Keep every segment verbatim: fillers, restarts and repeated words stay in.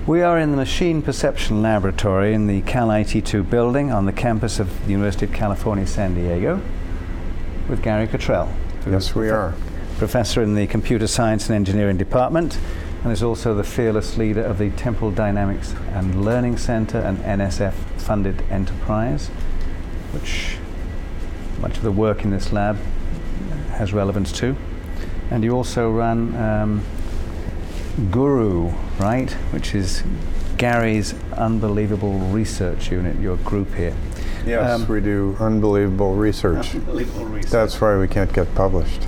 We are in the Machine Perception Laboratory in the Cal I T two building on the campus of the University of California, San Diego, with Gary Cottrell. Yes, we are. Professor in the Computer Science and Engineering Department, and is also the fearless leader of the Temporal Dynamics and Learning Center, an N S F-funded enterprise, which much of the work in this lab has relevance to. And you also run um, Guru, right, which is Gary's unbelievable research unit, your group here. Yes, um, we do unbelievable research. Unbelievable research. That's why we can't get published.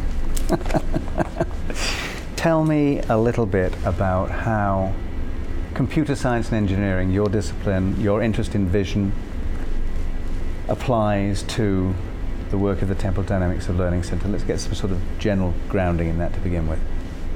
Tell me a little bit about how computer science and engineering, your discipline, your interest in vision, applies to the work of the Temporal Dynamics of Learning Center. Let's get some sort of general grounding in that to begin with.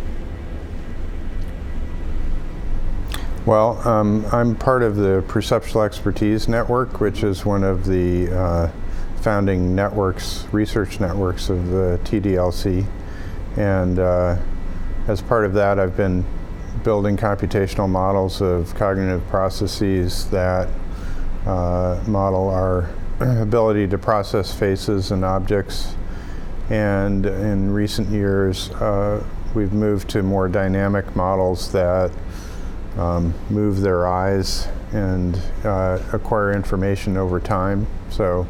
Well, um, I'm part of the Perceptual Expertise Network, which is one of the uh, founding networks, research networks of the T D L C. And uh, as part of that, I've been building computational models of cognitive processes that uh, model our ability to process faces and objects. And in recent years, uh, we've moved to more dynamic models that um, move their eyes and uh, acquire information over time. So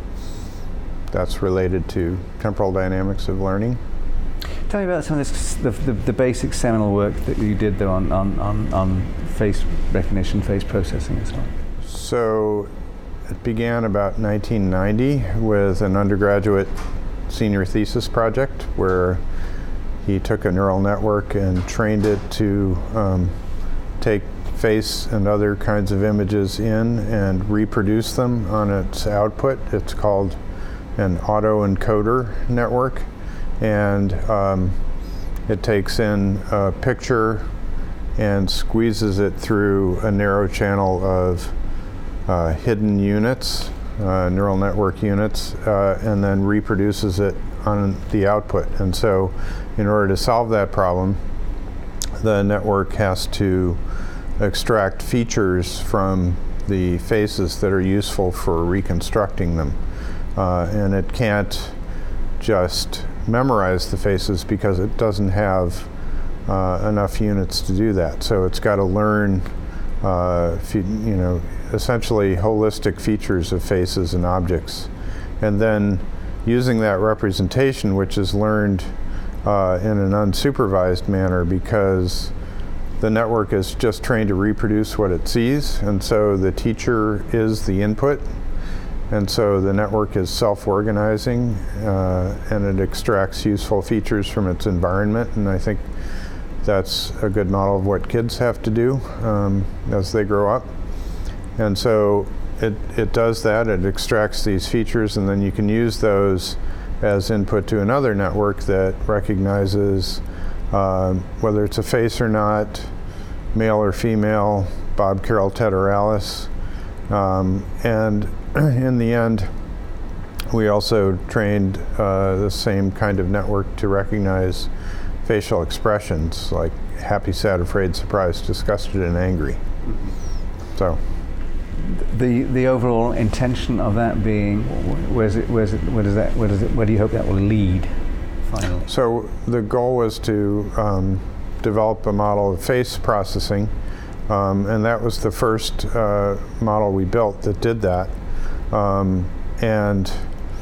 that's related to temporal dynamics of learning. Tell me about some of this, the, the, the basic seminal work that you did there on, on, on, on face recognition, face processing and so on. So it began about nineteen ninety with an undergraduate senior thesis project where he took a neural network and trained it to um, take face and other kinds of images in and reproduce them on its output. It's called an autoencoder network. And um, it takes in a picture and squeezes it through a narrow channel of uh, hidden units, uh, neural network units, uh, and then reproduces it on the output. And so in order to solve that problem, the network has to extract features from the faces that are useful for reconstructing them. Uh, and it can't just memorize the faces because it doesn't have uh, enough units to do that. So it's got to learn, uh, you know, essentially holistic features of faces and objects. And then using that representation, which is learned uh, in an unsupervised manner because the network is just trained to reproduce what it sees, and so the teacher is the input. And so the network is self-organizing uh, and it extracts useful features from its environment, and I think that's a good model of what kids have to do um, as they grow up. And so it, it does that, it extracts these features, and then you can use those as input to another network that recognizes uh, whether it's a face or not, male or female, Bob, Carol, Ted, or Alice. Um, and in the end, we also trained uh, the same kind of network to recognize facial expressions like happy, sad, afraid, surprised, disgusted, and angry. Mm-hmm. So, the the overall intention of that being, where's it, where's it, where does that, where does it, where do you hope that will lead finally? So the goal was to um, develop a model of face processing. Um, and that was the first uh, model we built that did that. Um, and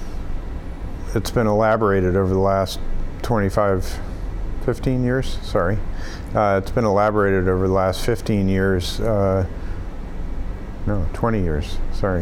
it's been elaborated over the last twenty-five, fifteen years, sorry. Uh, it's been elaborated over the last fifteen years, uh, no, twenty years, sorry.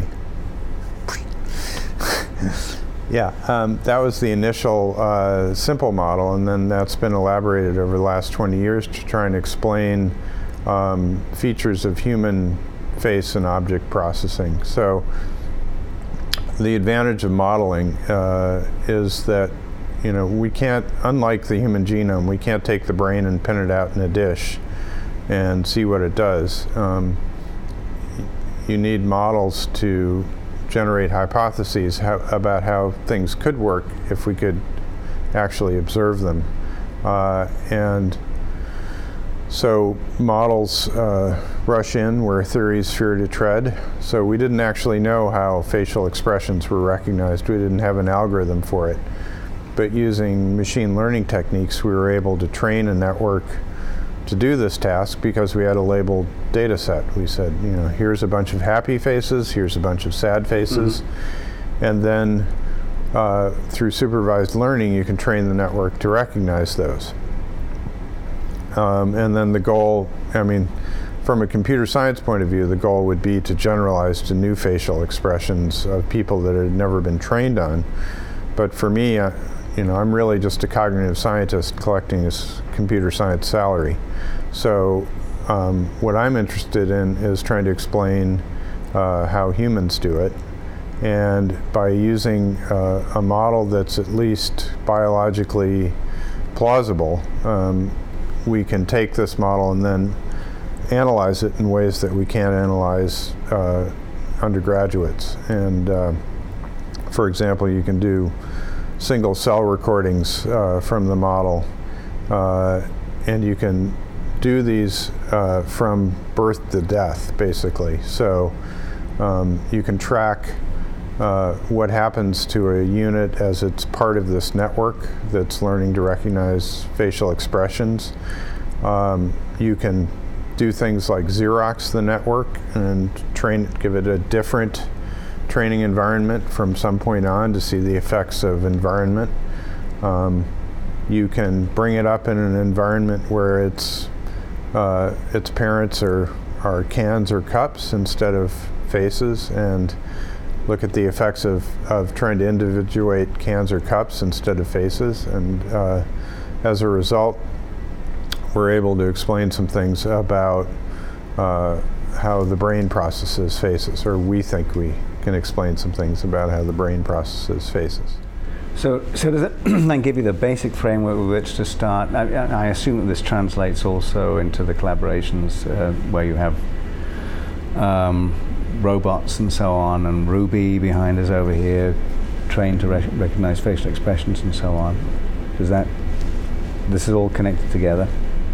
Yeah, um, that was the initial uh, simple model, and then that's been elaborated over the last twenty years to try and explain Um, features of human face and object processing. So the advantage of modeling uh, is that, you know, we can't, unlike the human genome, we can't take the brain and pin it out in a dish and see what it does. Um, you need models to generate hypotheses how, about how things could work if we could actually observe them. Uh, and So models uh, rush in where theories fear to tread. So we didn't actually know how facial expressions were recognized. We didn't have an algorithm for it. But using machine learning techniques, we were able to train a network to do this task because we had a labeled data set. We said, you know, here's a bunch of happy faces, here's a bunch of sad faces. Mm-hmm. And then uh, through supervised learning, you can train the network to recognize those. Um, and then the goal, I mean, from a computer science point of view, the goal would be to generalize to new facial expressions of people that had never been trained on. But for me, uh, you know, I'm really just a cognitive scientist collecting this computer science salary. So um, what I'm interested in is trying to explain uh, how humans do it. And by using uh, a model that's at least biologically plausible, um, we can take this model and then analyze it in ways that we can't analyze uh, undergraduates. And uh, for example, you can do single cell recordings uh, from the model, uh, and you can do these uh, from birth to death, basically. So um, you can track uh, what happens to a unit as it's part of this network that's learning to recognize facial expressions. Um, you can do things like Xerox the network and train, give it a different training environment from some point on to see the effects of environment. Um, you can bring it up in an environment where it's uh, its parents are, are cans or cups instead of faces, and look at the effects of, of trying to individuate cans or cups instead of faces. And uh, as a result, we're able to explain some things about uh, how the brain processes faces, or we think we can explain some things about how the brain processes faces. So, so does it then give you the basic framework with which to start? I, I assume that this translates also into the collaborations uh, where you have um, robots and so on, and Ruby behind us over here, trained to rec- recognize facial expressions and so on. Does that, this is all connected together?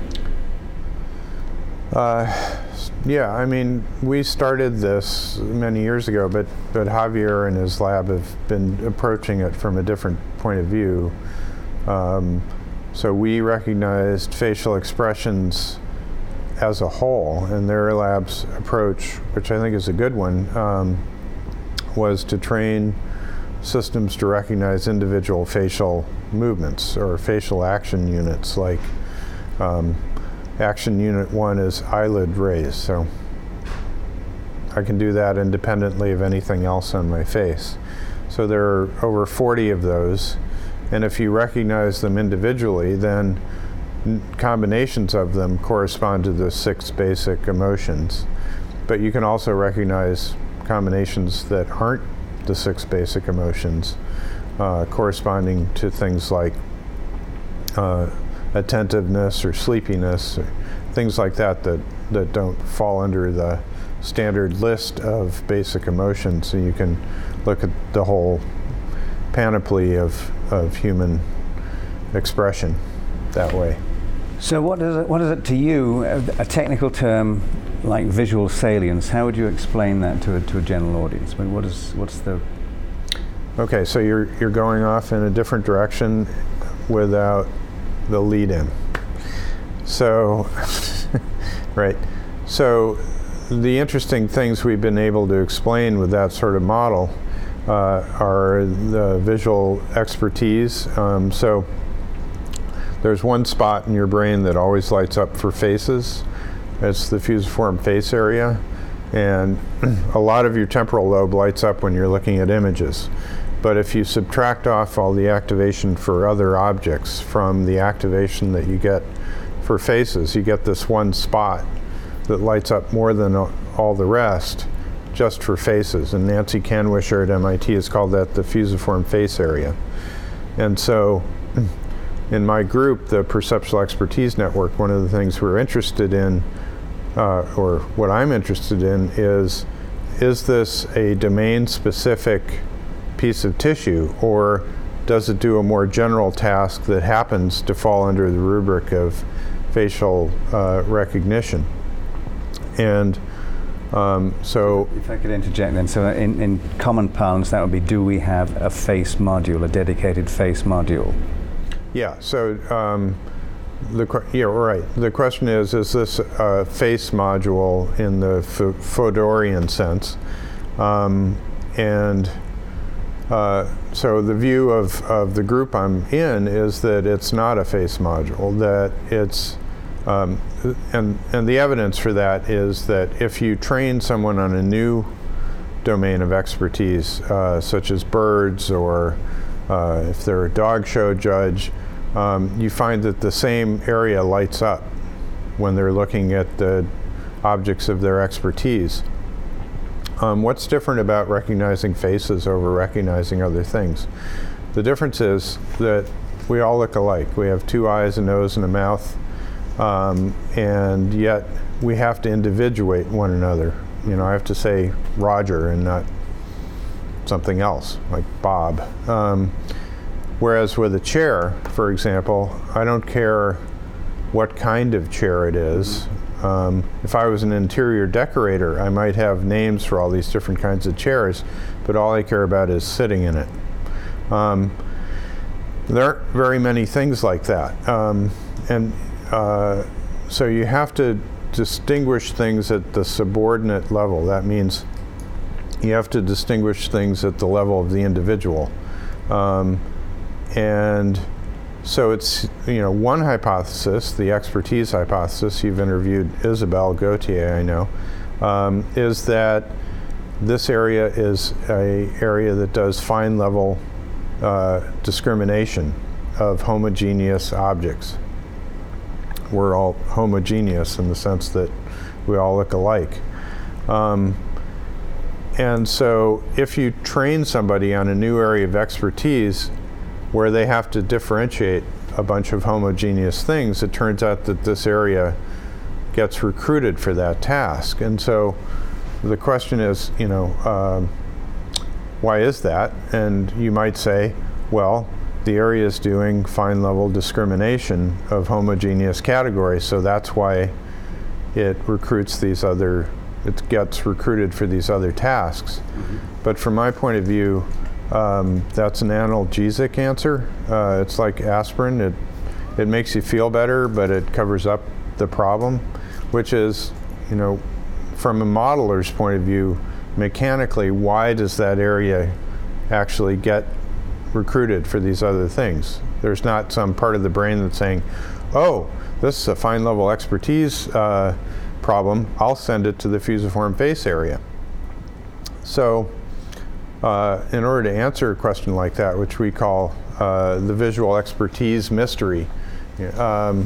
Uh, yeah, I mean, we started this many years ago, but, but Javier and his lab have been approaching it from a different point of view. Um, so we recognized facial expressions as a whole, and their lab's approach, which I think is a good one, um, was to train systems to recognize individual facial movements or facial action units. Like um, action unit one is eyelid raise, so I can do that independently of anything else on my face. So there are over forty of those, and if you recognize them individually, then combinations of them correspond to the six basic emotions. But you can also recognize combinations that aren't the six basic emotions, uh, corresponding to things like uh, attentiveness or sleepiness, or things like that, that that don't fall under the standard list of basic emotions. So you can look at the whole panoply of, of human expression that way. So what is it, what is it to you, a, a technical term like visual salience? How would you explain that to a, to a general audience? I mean, what is, what's the... Okay, so you're, you're going off in a different direction without the lead in. So, right. So the interesting things we've been able to explain with that sort of model uh, are the visual expertise. Um, so there's one spot in your brain that always lights up for faces. It's the fusiform face area. And a lot of your temporal lobe lights up when you're looking at images. But if you subtract off all the activation for other objects from the activation that you get for faces, you get this one spot that lights up more than all the rest just for faces. And Nancy Kanwisher at M I T has called that the fusiform face area. And so in my group, the Perceptual Expertise Network, one of the things we're interested in, uh, or what I'm interested in, is is this a domain-specific piece of tissue, or does it do a more general task that happens to fall under the rubric of facial uh, recognition. And um, so... If I could interject then, so in, in common parlance that would be, do we have a face module, a dedicated face module? Yeah, so um, the yeah, right. The question is, is this a face module in the F Fodorian sense? Um, and uh, so the view of, of the group I'm in is that it's not a face module, that it's, um, and, and the evidence for that is that if you train someone on a new domain of expertise, uh, such as birds, or uh, if they're a dog show judge, Um, you find that the same area lights up when they're looking at the objects of their expertise. Um, what's different about recognizing faces over recognizing other things? The difference is that we all look alike. We have two eyes, a nose, and a mouth, um, and yet we have to individuate one another. You know, I have to say Roger and not something else, like Bob. Um, Whereas with a chair, for example, I don't care what kind of chair it is. Um, if I was an interior decorator, I might have names for all these different kinds of chairs, but all I care about is sitting in it. Um, there aren't very many things like that. Um, and uh, so you have to distinguish things at the subordinate level. That means you have to distinguish things at the level of the individual. Um, And so it's, you know, one hypothesis, the expertise hypothesis, you've interviewed Isabelle Gauthier, I know, um, is that this area is a area that does fine level uh, discrimination of homogeneous objects. We're all homogeneous in the sense that we all look alike. Um, and so if you train somebody on a new area of expertise where they have to differentiate a bunch of homogeneous things, it turns out that this area gets recruited for that task. And so the question is, you know, um, why is that? And you might say, well, the area is doing fine level discrimination of homogeneous categories, so that's why it recruits these other, it gets recruited for these other tasks. Mm-hmm. But from my point of view, Um, that's an analgesic answer. Uh, it's like aspirin. It, it makes you feel better, but it covers up the problem, which is, you know, from a modeler's point of view, mechanically, why does that area actually get recruited for these other things? There's not some part of the brain that's saying, oh, this is a fine level expertise uh, problem. I'll send it to the fusiform face area. So, Uh, in order to answer a question like that, which we call uh, the visual expertise mystery, um,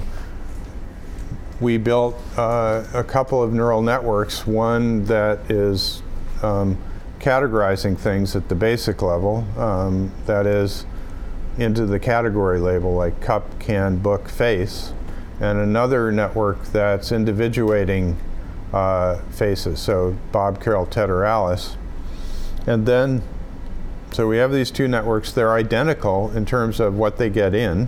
we built uh, a couple of neural networks, one that is um, categorizing things at the basic level, um, that is into the category label, like cup, can, book, face, and another network that's individuating uh, faces, so Bob, Carol, Ted, or Alice. And then, so we have these two networks. They're identical in terms of what they get in,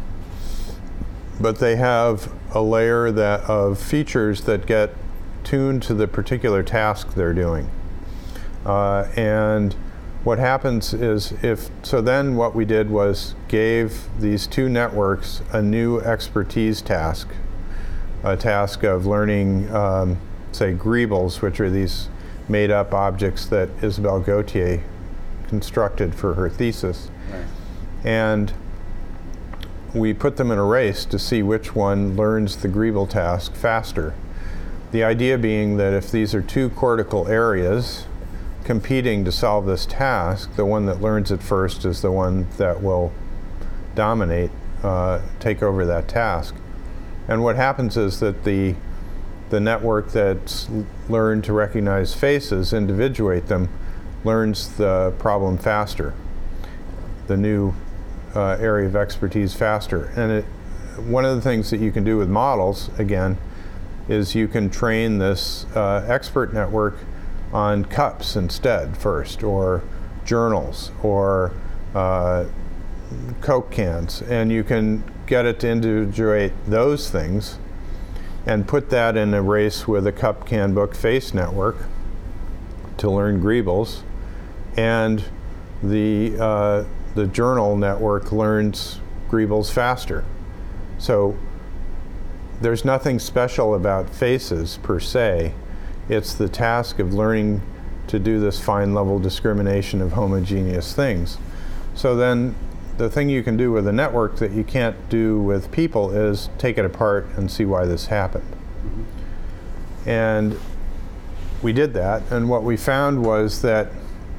but they have a layer that of features that get tuned to the particular task they're doing. Uh, and what happens is if, so then what we did was gave these two networks a new expertise task, a task of learning, um, say, greebles, which are these made up objects that Isabelle Gauthier constructed for her thesis. Right. And we put them in a race to see which one learns the greeble task faster. The idea being that if these are two cortical areas competing to solve this task, the one that learns it first is the one that will dominate, uh, take over that task. And what happens is that the the network that's learned to recognize faces, individuate them, learns the problem faster, the new uh, area of expertise faster. And it, one of the things that you can do with models, again, is you can train this uh, expert network on cups instead first, or journals, or uh, Coke cans, and you can get it to individuate those things and put that in a race with a cup, can, book, face network to learn greebles. And the, uh, the journal network learns greebles faster. So there's nothing special about faces per se. It's the task of learning to do this fine level discrimination of homogeneous things. So then the thing you can do with a network that you can't do with people is take it apart and see why this happened. Mm-hmm. And we did that, and what we found was that,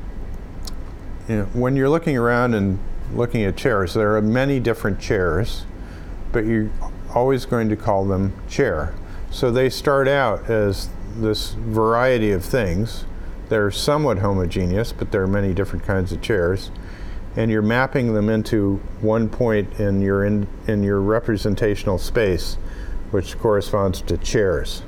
you know, when you're looking around and looking at chairs, there are many different chairs, but you're always going to call them chair. So they start out as this variety of things. They're somewhat homogeneous, but there are many different kinds of chairs. And you're mapping them into one point in your, in, in your representational space, which corresponds to chairs.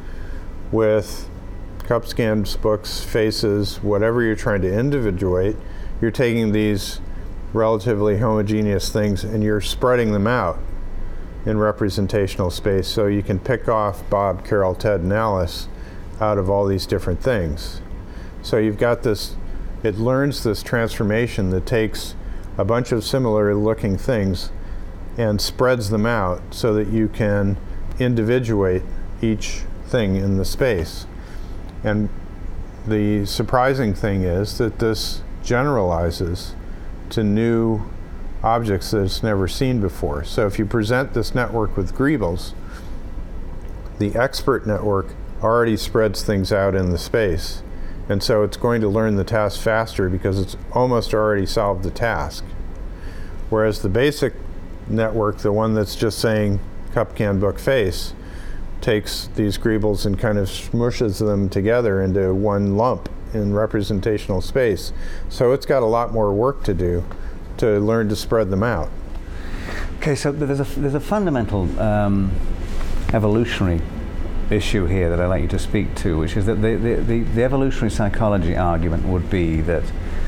With cups, cans, books, faces, whatever you're trying to individuate, you're taking these relatively homogeneous things and you're spreading them out in representational space, so you can pick off Bob, Carol, Ted, and Alice out of all these different things. So you've got this, it learns this transformation that takes a bunch of similar looking things and spreads them out so that you can individuate each thing in the space. And the surprising thing is that this generalizes to new objects that it's never seen before. So if you present this network with greebles, the expert network already spreads things out in the space. And so it's going to learn the task faster because it's almost already solved the task. Whereas the basic network, the one that's just saying cup, can, book, face, takes these greebles and kind of smushes them together into one lump in representational space. So it's got a lot more work to do to learn to spread them out. Okay, so there's a, there's a fundamental um, evolutionary issue here that I'd like you to speak to, which is that the, the, the, the evolutionary psychology argument would be that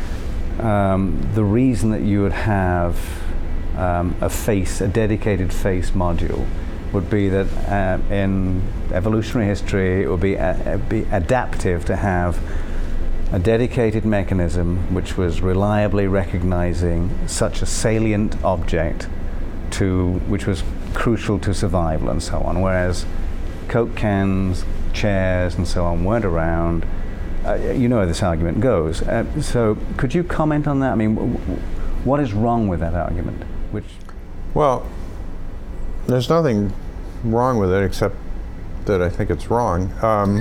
um, the reason that you would have um, a face, a dedicated face module, would be that uh, in evolutionary history it would be, uh, be adaptive to have a dedicated mechanism which was reliably recognizing such a salient object to which was crucial to survival and so on, whereas Coke cans, chairs and so on weren't around. Uh, you know how this argument goes. Uh, so could you comment on that? I mean, w- w- what is wrong with that argument? Which Well, there's nothing wrong with it except that I think it's wrong. Um,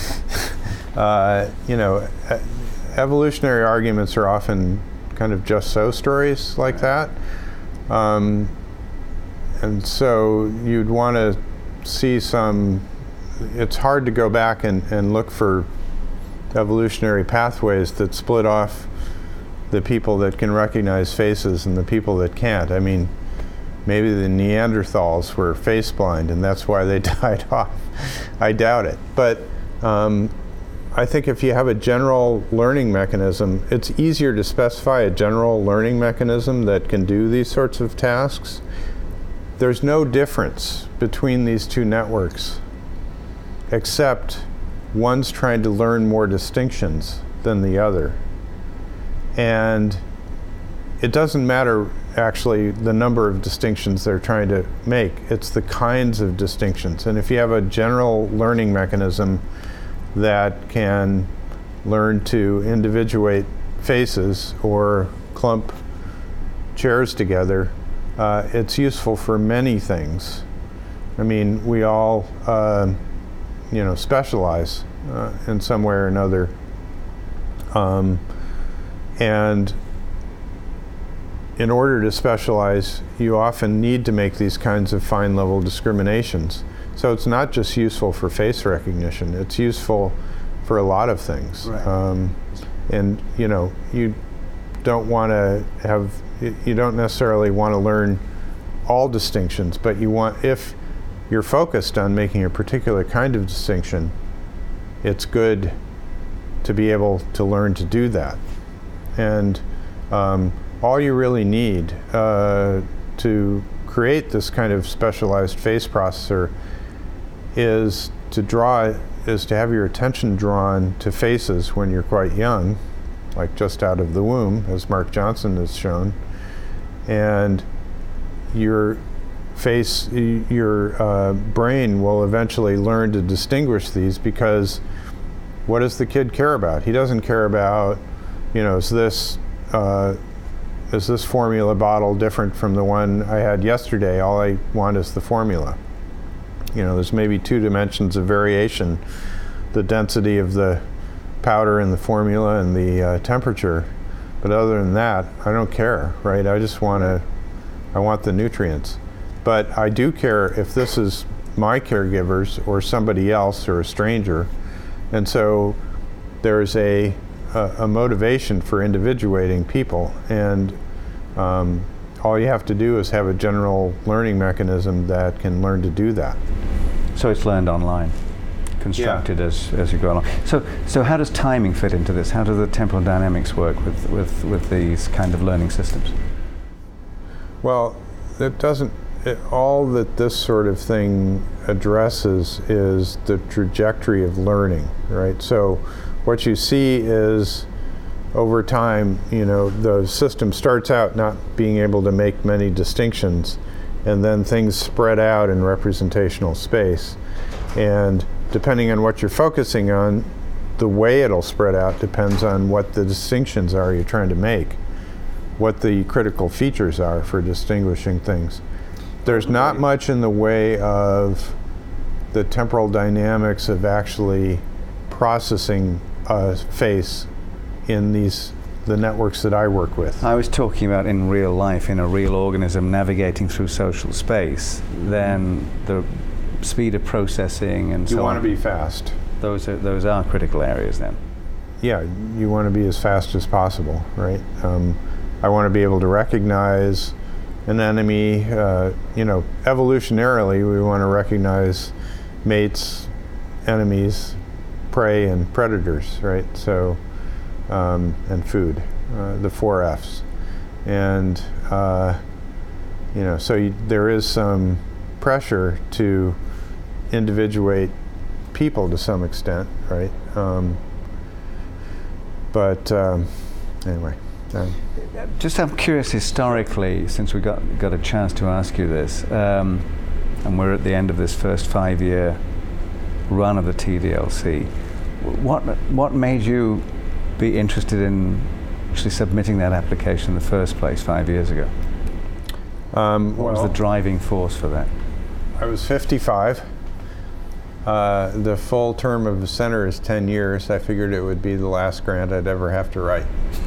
uh, you know, evolutionary arguments are often kind of just so stories like that. Um, and so you'd want to see some, it's hard to go back and, and look for evolutionary pathways that split off the people that can recognize faces and the people that can't. I mean, maybe the Neanderthals were face blind and that's why they died off. I doubt it. But um, I think if you have a general learning mechanism, it's easier to specify a general learning mechanism that can do these sorts of tasks. There's no difference between these two networks, except one's trying to learn more distinctions than the other. And it doesn't matter actually the number of distinctions they're trying to make, it's the kinds of distinctions. And if you have a general learning mechanism that can learn to individuate faces or clump chairs together, uh, it's useful for many things. I mean, we all, uh, you know, specialize uh, in some way or another. Um, and in order to specialize, you often need to make these kinds of fine level discriminations. So it's not just useful for face recognition, it's useful for a lot of things. Right. Um, and you know, you don't want to have, you don't necessarily want to learn all distinctions, but you want, if you're focused on making a particular kind of distinction, it's good to be able to learn to do that. And um, all you really need uh, to create this kind of specialized face processor is to draw, is to have your attention drawn to faces when you're quite young, like just out of the womb, as Mark Johnson has shown, and your face, your uh, brain will eventually learn to distinguish these, because what does the kid care about? He doesn't care about, you know, is this uh, is this formula bottle different from the one I had yesterday? All I want is the formula. You know, there's maybe two dimensions of variation, the density of the powder in the formula and the uh, temperature. But other than that, I don't care, right? I just want to, I want the nutrients. But I do care if this is my caregivers or somebody else or a stranger. And so there's a, a, a motivation for individuating people. And um, all you have to do is have a general learning mechanism that can learn to do that. So it's learned online, constructed Yeah. as, as you go along. So, so how does timing fit into this? How do the temporal dynamics work with, with, with these kind of learning systems? Well, it doesn't, it, all that this sort of thing addresses is the trajectory of learning, right? So what you see is over time, you know, the system starts out not being able to make many distinctions, and then things spread out in representational space. And depending on what you're focusing on, the way it'll spread out depends on what the distinctions are you're trying to make, what the critical features are for distinguishing things. There's not much in the way of the temporal dynamics of actually processing a face in these the networks that I work with. I was talking about in real life, in a real organism navigating through social space, then the speed of processing and so on. You want to be fast. Those are, those are critical areas then. Yeah, you want to be as fast as possible, right? Um, I want to be able to recognize an enemy. Uh, you know, evolutionarily, we want to recognize mates, enemies, prey, and predators, right? So, um, and food, uh, the four F's. And, uh, you know, so you, there is some pressure to individuate people to some extent, right? Um, but um, anyway. Um, Just I'm curious historically, since we got got a chance to ask you this, um, and we're at the end of this first five-year run of the T D L C, what what made you be interested in actually submitting that application in the first place five years ago? um, What well, was the driving force for that? I was fifty-five. Uh, the full term of the center is ten years. I figured it would be the last grant I'd ever have to write.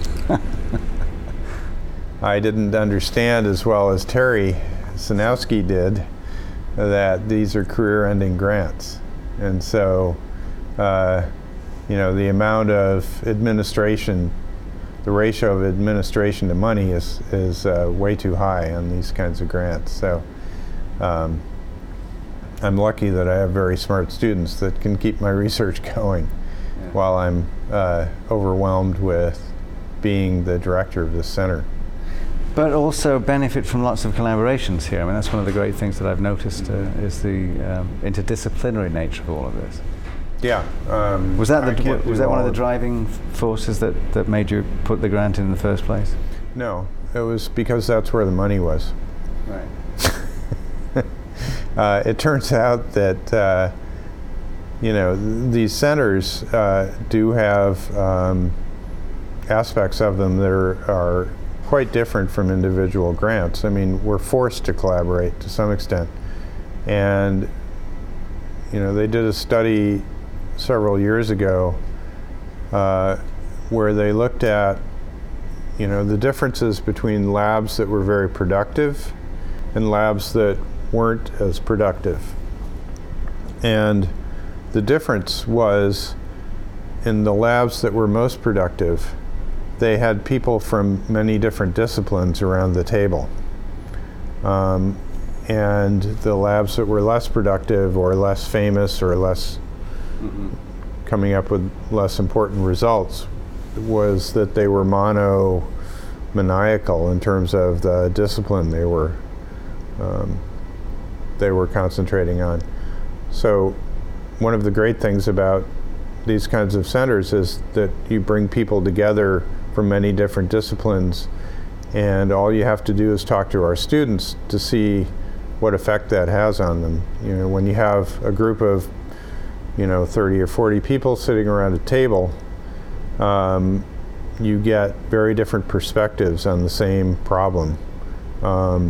I didn't understand as well as Terry Sinowski did that these are career-ending grants. And so, uh, you know, the amount of administration, the ratio of administration to money is, is uh, way too high on these kinds of grants. So um, I'm lucky that I have very smart students that can keep my research going yeah. while I'm uh, overwhelmed with being the director of this center. But also benefit from lots of collaborations here. I mean, that's one of the great things that I've noticed uh, is the um, interdisciplinary nature of all of this. Yeah. Um, was that, the, was that one of the of driving forces that, that made you put the grant in in the first place? No, it was because that's where the money was. Right. uh, it turns out that, uh, you know, th- these centers uh, do have um, aspects of them that are, are quite different from individual grants. I mean, we're forced to collaborate to some extent. And, you know, they did a study several years ago uh, where they looked at, you know, the differences between labs that were very productive and labs that weren't as productive. And the difference was in the labs that were most productive, they had people from many different disciplines around the table. Um, and the labs that were less productive or less famous or less mm-hmm. coming up with less important results was that they were monomaniacal in terms of the discipline they were um, they were concentrating on. So one of the great things about these kinds of centers is that you bring people together from many different disciplines, and all you have to do is talk to our students to see what effect that has on them. You know, when you have a group of, you know, thirty or forty people sitting around a table, um, you get very different perspectives on the same problem um,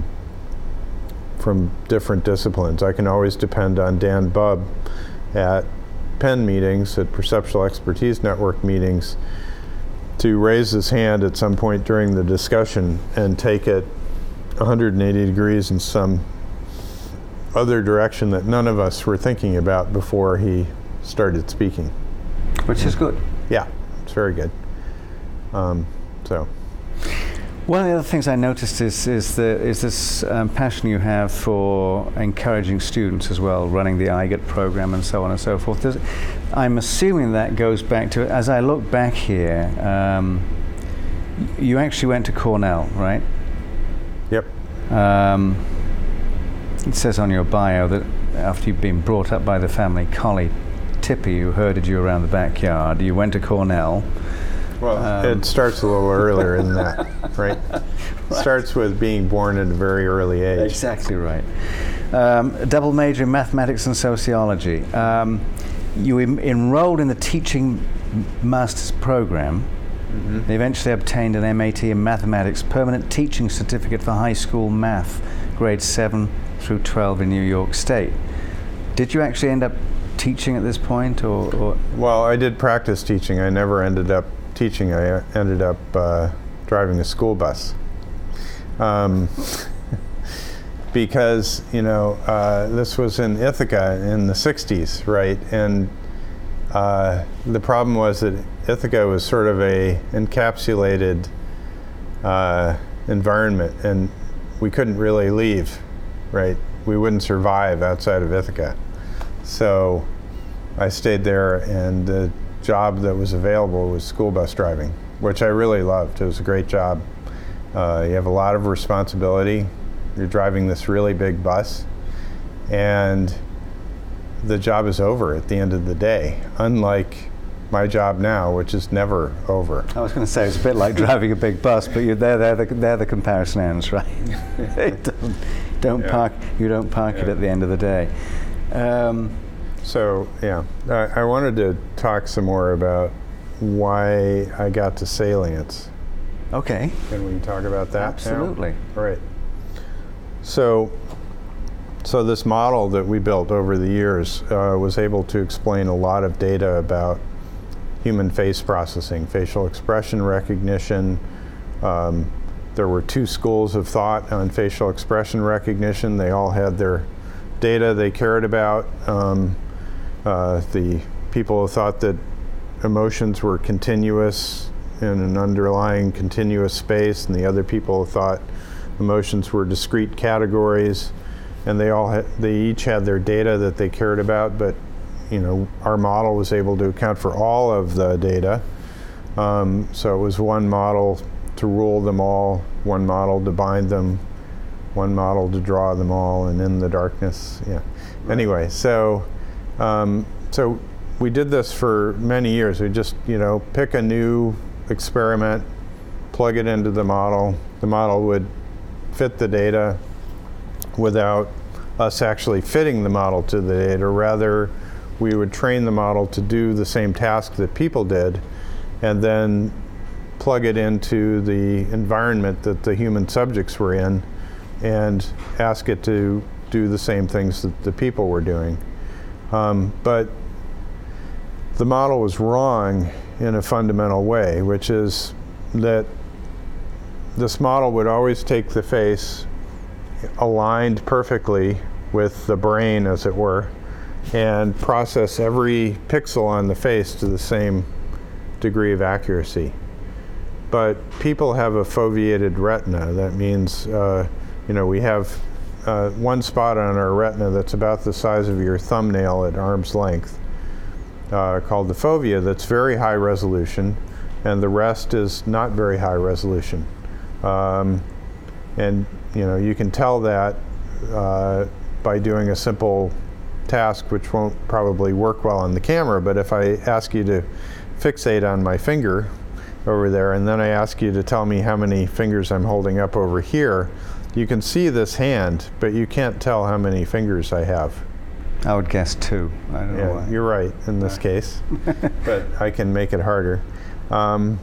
from different disciplines. I can always depend on Dan Bubb at Penn meetings, at Perceptual Expertise Network meetings, to raise his hand at some point during the discussion and take it one hundred eighty degrees in some other direction that none of us were thinking about before he started speaking. Which is good. Yeah, it's very good. Um, so. One of the other things I noticed is is, the, is this um, passion you have for encouraging students as well, running the I G E T program and so on and so forth. Does, I'm assuming that goes back to, as I look back here, um, you actually went to Cornell, right? Yep. Um, it says on your bio that after you've been brought up by the family collie, Tippy, who herded you around the backyard, you went to Cornell. Well, um, it starts a little earlier than that, right? Right. Starts with being born at a very early age. Exactly right. Um, a double major in mathematics and sociology. Um, you em- enrolled in the teaching master's program. Mm-hmm. Eventually obtained an M A T in mathematics, permanent teaching certificate for high school math, grades seven through twelve in New York State. Did you actually end up teaching at this point, or, or? Well, I did practice teaching. I never ended up teaching. I ended up uh, driving a school bus. Um, because, you know, uh, this was in Ithaca in the sixties, right? And uh, the problem was that Ithaca was sort of a encapsulated uh, environment, and we couldn't really leave, right? We wouldn't survive outside of Ithaca. So I stayed there, and the job that was available was school bus driving, which I really loved. It was a great job. Uh, you have a lot of responsibility. You're driving this really big bus, and the job is over at the end of the day, unlike my job now, which is never over. I was going to say, it's a bit like driving a big bus, but you're there, they're the, they're the comparison ends, right? don't don't yeah. park, you don't park yeah. it at the end of the day. Um, So, yeah, I, I wanted to talk some more about why I got to salience. Okay. Can we talk about that? Absolutely. Now? Right. So, so this model that we built over the years uh, was able to explain a lot of data about human face processing, facial expression recognition. Um, there were two schools of thought on facial expression recognition. They all had their data they cared about. Um, uh, the people who thought that emotions were continuous in an underlying continuous space, and the other people who thought emotions were discrete categories, and they all had, they each had their data that they cared about, but you know, our model was able to account for all of the data. Um, so it was one model to rule them all, one model to bind them, one model to draw them all, and in the darkness, yeah. Right. Anyway, so um, so we did this for many years. We just, you know, pick a new experiment, plug it into the model. The model would fit the data without us actually fitting the model to the data. Rather, we would train the model to do the same task that people did, and then plug it into the environment that the human subjects were in, and ask it to do the same things that the people were doing. Um, but the model was wrong in a fundamental way, which is that this model would always take the face aligned perfectly with the brain, as it were, and process every pixel on the face to the same degree of accuracy. But people have a foveated retina. That means uh, you know, we have uh, one spot on our retina that's about the size of your thumbnail at arm's length, uh, called the fovea, that's very high resolution, and the rest is not very high resolution. Um, and you know, you can tell that uh, by doing a simple task which won't probably work well on the camera, but if I ask you to fixate on my finger over there, and then I ask you to tell me how many fingers I'm holding up over here, you can see this hand, but you can't tell how many fingers I have. I would guess two. I don't Yeah, know why. you're right in this case, but I can make it harder. Um,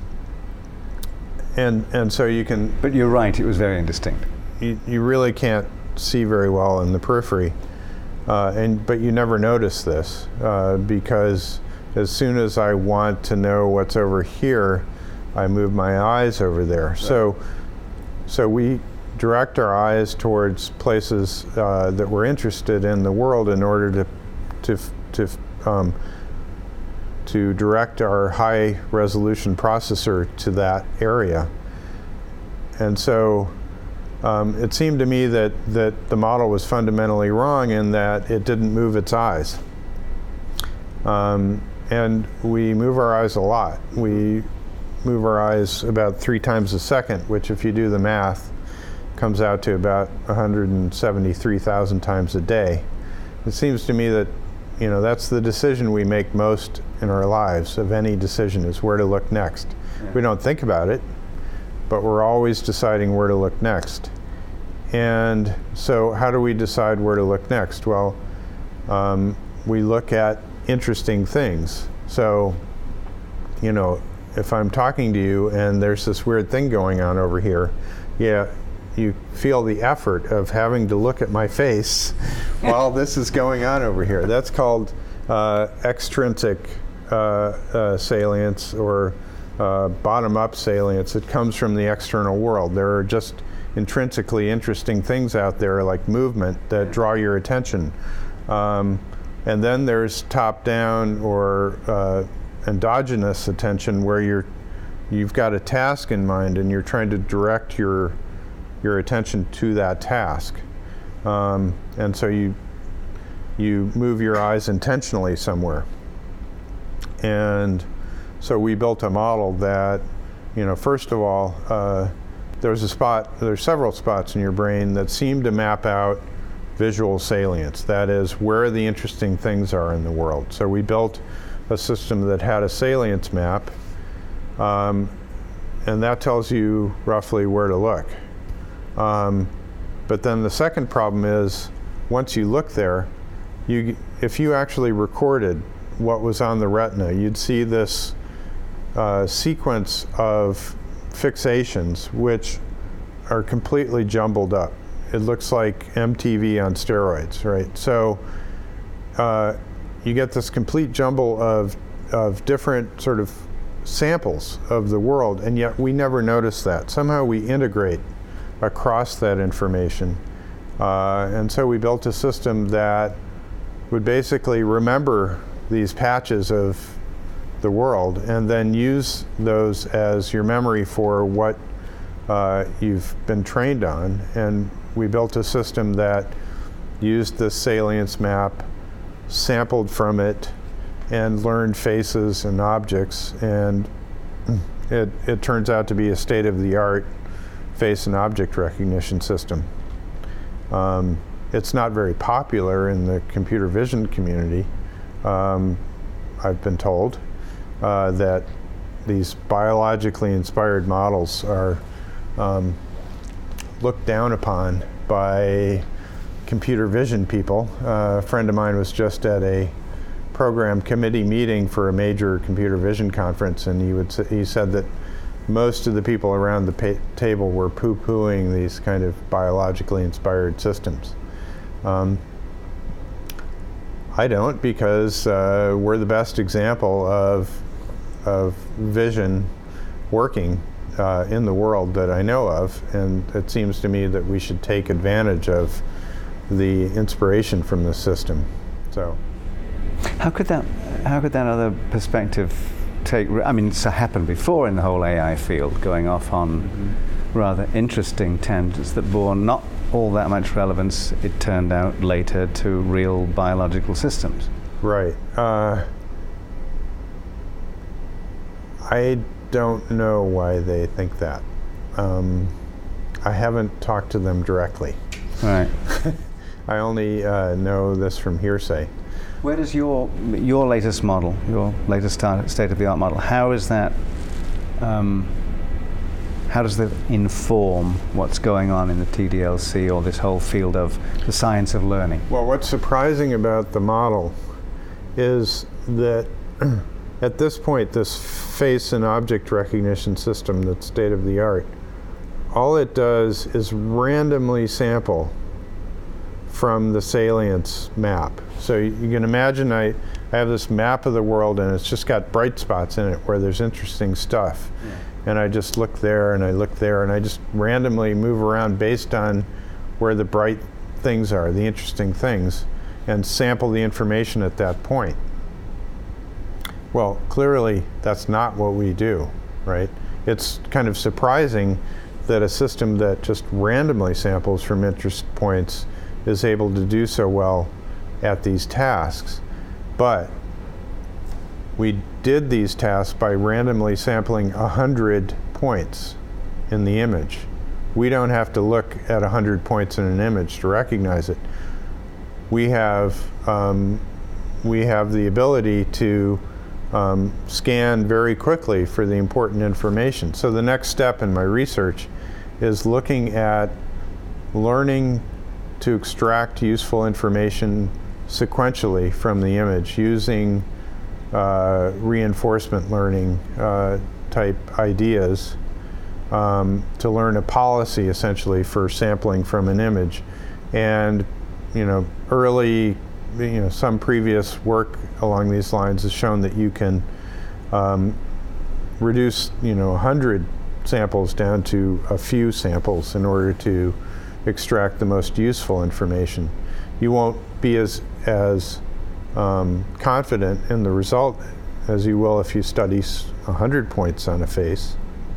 and and so you can, But you're right, it was very indistinct. you, you really can't see very well in the periphery, uh, and but you never notice this uh, because as soon as I want to know what's over here, I move my eyes over there. Right. So, so we direct our eyes towards places uh, that we're interested in the world in order to, to, to, um, to direct our high resolution processor to that area. And so um, it seemed to me that, that the model was fundamentally wrong in that it didn't move its eyes. Um, and we move our eyes a lot. We move our eyes about three times a second, which if you do the math, comes out to about one hundred seventy-three thousand times a day. It seems to me that, you know, that's the decision we make most in our lives of any decision, is where to look next. Yeah. We don't think about it, but we're always deciding where to look next. And so how do we decide where to look next? Well, um, we look at interesting things. So, you know, if I'm talking to you and there's this weird thing going on over here, yeah, you feel the effort of having to look at my face while this is going on over here. That's called uh, extrinsic uh, uh, salience, or uh, bottom-up salience. It comes from the external world. There are just intrinsically interesting things out there, like movement, that draw your attention. Um, and then there's top-down or uh, endogenous attention, where you're you've got a task in mind and you're trying to direct your your attention to that task, um, and so you you move your eyes intentionally somewhere. And so we built a model that, you know, first of all, uh, there's a spot, there's several spots in your brain that seem to map out visual salience. That is, where the interesting things are in the world. So we built a system that had a salience map, um, and that tells you roughly where to look. Um, but then the second problem is, once you look there, you, if you actually recorded what was on the retina, you'd see this uh, sequence of fixations which are completely jumbled up. It looks like M T V on steroids, right? So uh, you get this complete jumble of, of different sort of samples of the world, and yet we never notice that. Somehow we integrate across that information. Uh, and so we built a system that would basically remember these patches of the world and then use those as your memory for what uh, you've been trained on. And we built a system that used the salience map, sampled from it, and learned faces and objects. And it, it turns out to be a state-of-the-art face and object recognition system. Um, it's not very popular in the computer vision community. Um, I've been told uh, that these biologically inspired models are um, looked down upon by computer vision people. Uh, a friend of mine was just at a program committee meeting for a major computer vision conference, and he would he said that most of the people around the pa- table were poo-pooing these kind of biologically inspired systems. Um, I don't, because uh, we're the best example of, of vision working uh, in the world that I know of, and it seems to me that we should take advantage of the inspiration from this system. So, how could that, how could that other perspective take, I mean, it's happened before in the whole A I field, going off on mm-hmm. rather interesting tangents that bore not all that much relevance, it turned out later, to real biological systems. Right. Uh, I don't know why they think that. Um, I haven't talked to them directly. Right. I only uh, know this from hearsay. Where does your your latest model, your latest state-of-the-art model, how is that? Um, how does that inform what's going on in the T D L C or this whole field of the science of learning? Well, what's surprising about the model is that at this point, this face and object recognition system that's state-of-the-art, all it does is randomly sample from the salience map. So you, you can imagine I, I have this map of the world and it's just got bright spots in it where there's interesting stuff. Yeah. And I just look there and I look there and I just randomly move around based on where the bright things are, the interesting things, and sample the information at that point. Well, clearly that's not what we do, right? It's kind of surprising that a system that just randomly samples from interest points is able to do so well at these tasks. But we did these tasks by randomly sampling one hundred points in the image. We don't have to look at one hundred points in an image to recognize it. We have, um, we have the ability to um, scan very quickly for the important information. So the next step in my research is looking at learning to extract useful information sequentially from the image using uh, reinforcement learning uh, type ideas um, to learn a policy essentially for sampling from an image. And you know, early, you know, some previous work along these lines has shown that you can um, reduce, you know, one hundred samples down to a few samples in order to extract the most useful information. You won't be as as um, confident in the result as you will if you study one hundred points on a face,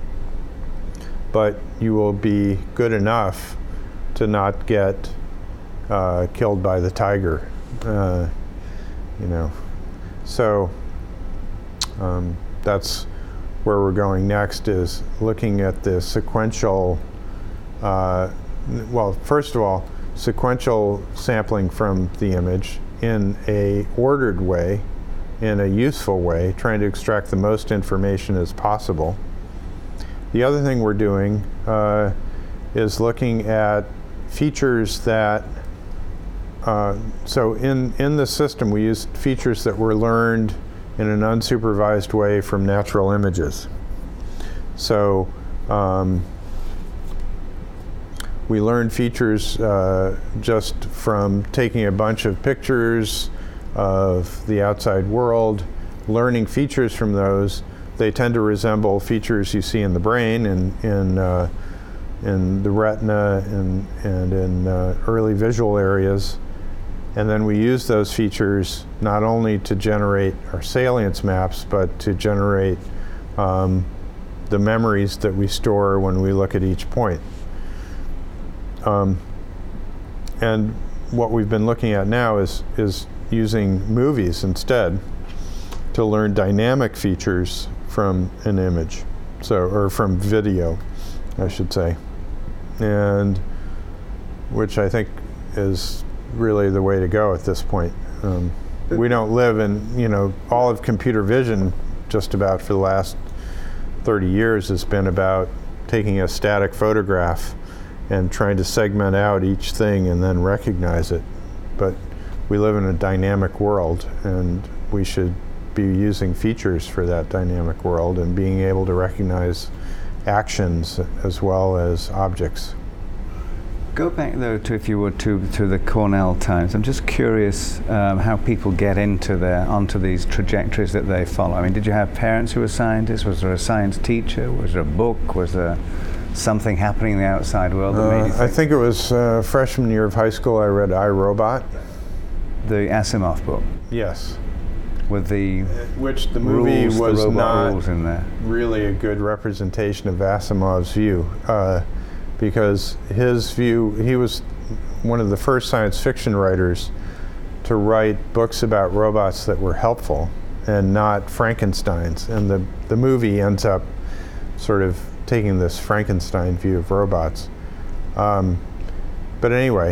but you will be good enough to not get uh, killed by the tiger, uh, you know. So um, that's where we're going next, is looking at the sequential uh, well, first of all, sequential sampling from the image in a ordered way, in a useful way, trying to extract the most information as possible. The other thing we're doing uh, is looking at features that, uh, so in, in the system we use features that were learned in an unsupervised way from natural images. So um, we learn features uh, just from taking a bunch of pictures of the outside world, learning features from those. They tend to resemble features you see in the brain, in, in, uh, in the retina, and, and in uh, early visual areas. And then we use those features not only to generate our salience maps, but to generate um, the memories that we store when we look at each point. Um, and what we've been looking at now is, is using movies instead to learn dynamic features from an image, so, or from video, I should say, and which I think is really the way to go at this point. Um, we don't live in, you know, all of computer vision just about for the last thirty years has been about taking a static photograph and trying to segment out each thing and then recognize it. But we live in a dynamic world, and we should be using features for that dynamic world and being able to recognize actions as well as objects. Go back though to, if you would, to, to the Cornell times. I'm just curious um, how people get into their, onto these trajectories that they follow. I mean, did you have parents who were scientists? Was there a science teacher? Was there a book? Was there something happening in the outside world that uh, made you think? I think it was uh, freshman year of high school I read I, Robot. The Asimov book? Yes. With the Which the movie rules, was the not rules in there. really a good representation of Asimov's view. Uh, because his view, he was one of the first science fiction writers to write books about robots that were helpful and not Frankenstein's. And the, the movie ends up sort of taking this Frankenstein view of robots. Um, but anyway,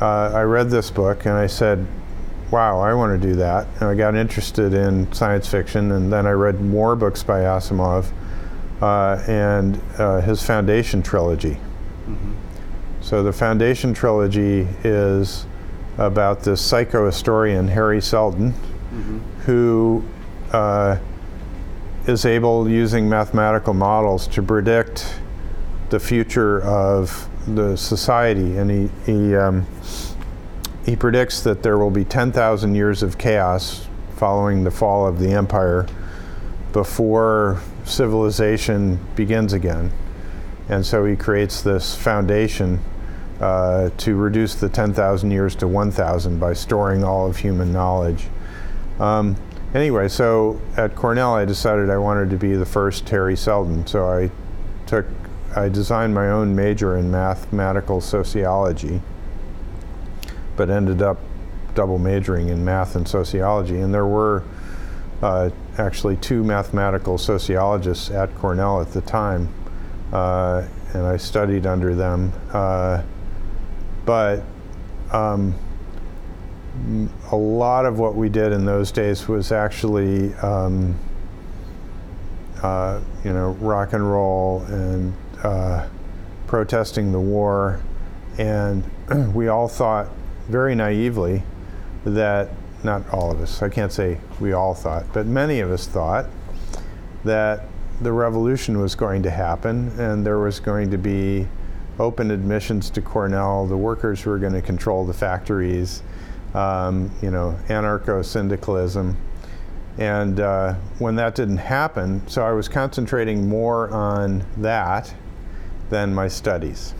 uh, I read this book and I said, wow, I want to do that. And I got interested in science fiction, and then I read more books by Asimov uh, and uh, his Foundation trilogy. Mm-hmm. So the Foundation trilogy is about this psychohistorian, Hari Seldon, mm-hmm. who uh, is able, using mathematical models, to predict the future of the society. And he, he, um, he predicts that there will be ten thousand years of chaos following the fall of the empire before civilization begins again. And so he creates this foundation uh, to reduce the ten thousand years to one thousand by storing all of human knowledge. Um, anyway, so at Cornell I decided I wanted to be the first Hari Seldon. So I took, I designed my own major in mathematical sociology, but ended up double majoring in math and sociology. And there were uh, actually two mathematical sociologists at Cornell at the time, uh, and I studied under them. Uh, but um, a lot of what we did in those days was actually, um, uh, you know, rock and roll and uh, protesting the war. And we all thought very naively that, not all of us, I can't say we all thought, but many of us thought that the revolution was going to happen and there was going to be open admissions to Cornell, the workers were going to control the factories, um, you know, anarcho-syndicalism. And uh, when that didn't happen, so I was concentrating more on that than my studies.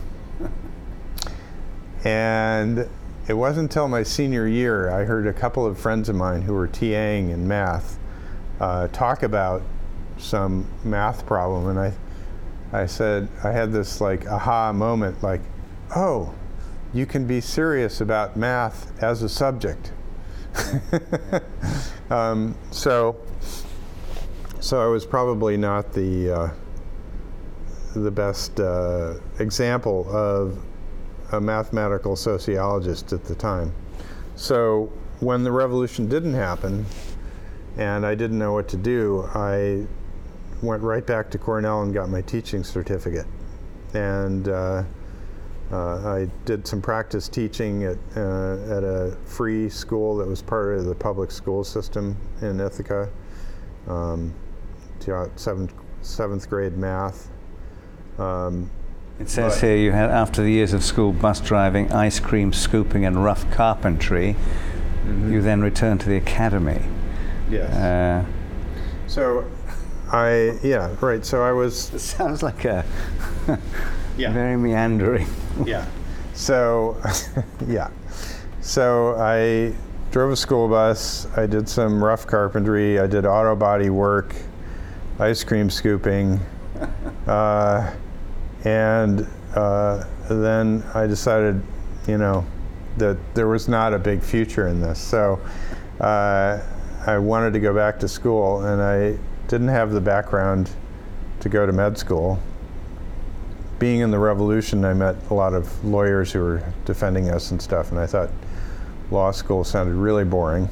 And it wasn't until my senior year I heard a couple of friends of mine who were TAing in math uh, talk about some math problem, and I, I said, I had this like aha moment, like, oh, you can be serious about math as a subject. um, so, so I was probably not the uh, the best uh, example of a mathematical sociologist at the time. So when the revolution didn't happen and I didn't know what to do, I went right back to Cornell and got my teaching certificate. And uh, uh, I did some practice teaching at, uh, at a free school that was part of the public school system in Ithaca, um, taught seventh, seventh grade math. Um, It says here you had, after the years of school bus driving, ice cream scooping and rough carpentry, mm-hmm. you then returned to the academy. Yes. Uh, so I, yeah, right, so I was... It sounds like a yeah. very meandering. Yeah. So, yeah. So I drove a school bus, I did some rough carpentry, I did auto body work, ice cream scooping, uh, and uh, then I decided, you know, that there was not a big future in this. So uh, I wanted to go back to school, and I didn't have the background to go to med school. Being in the revolution, I met a lot of lawyers who were defending us and stuff, and I thought law school sounded really boring.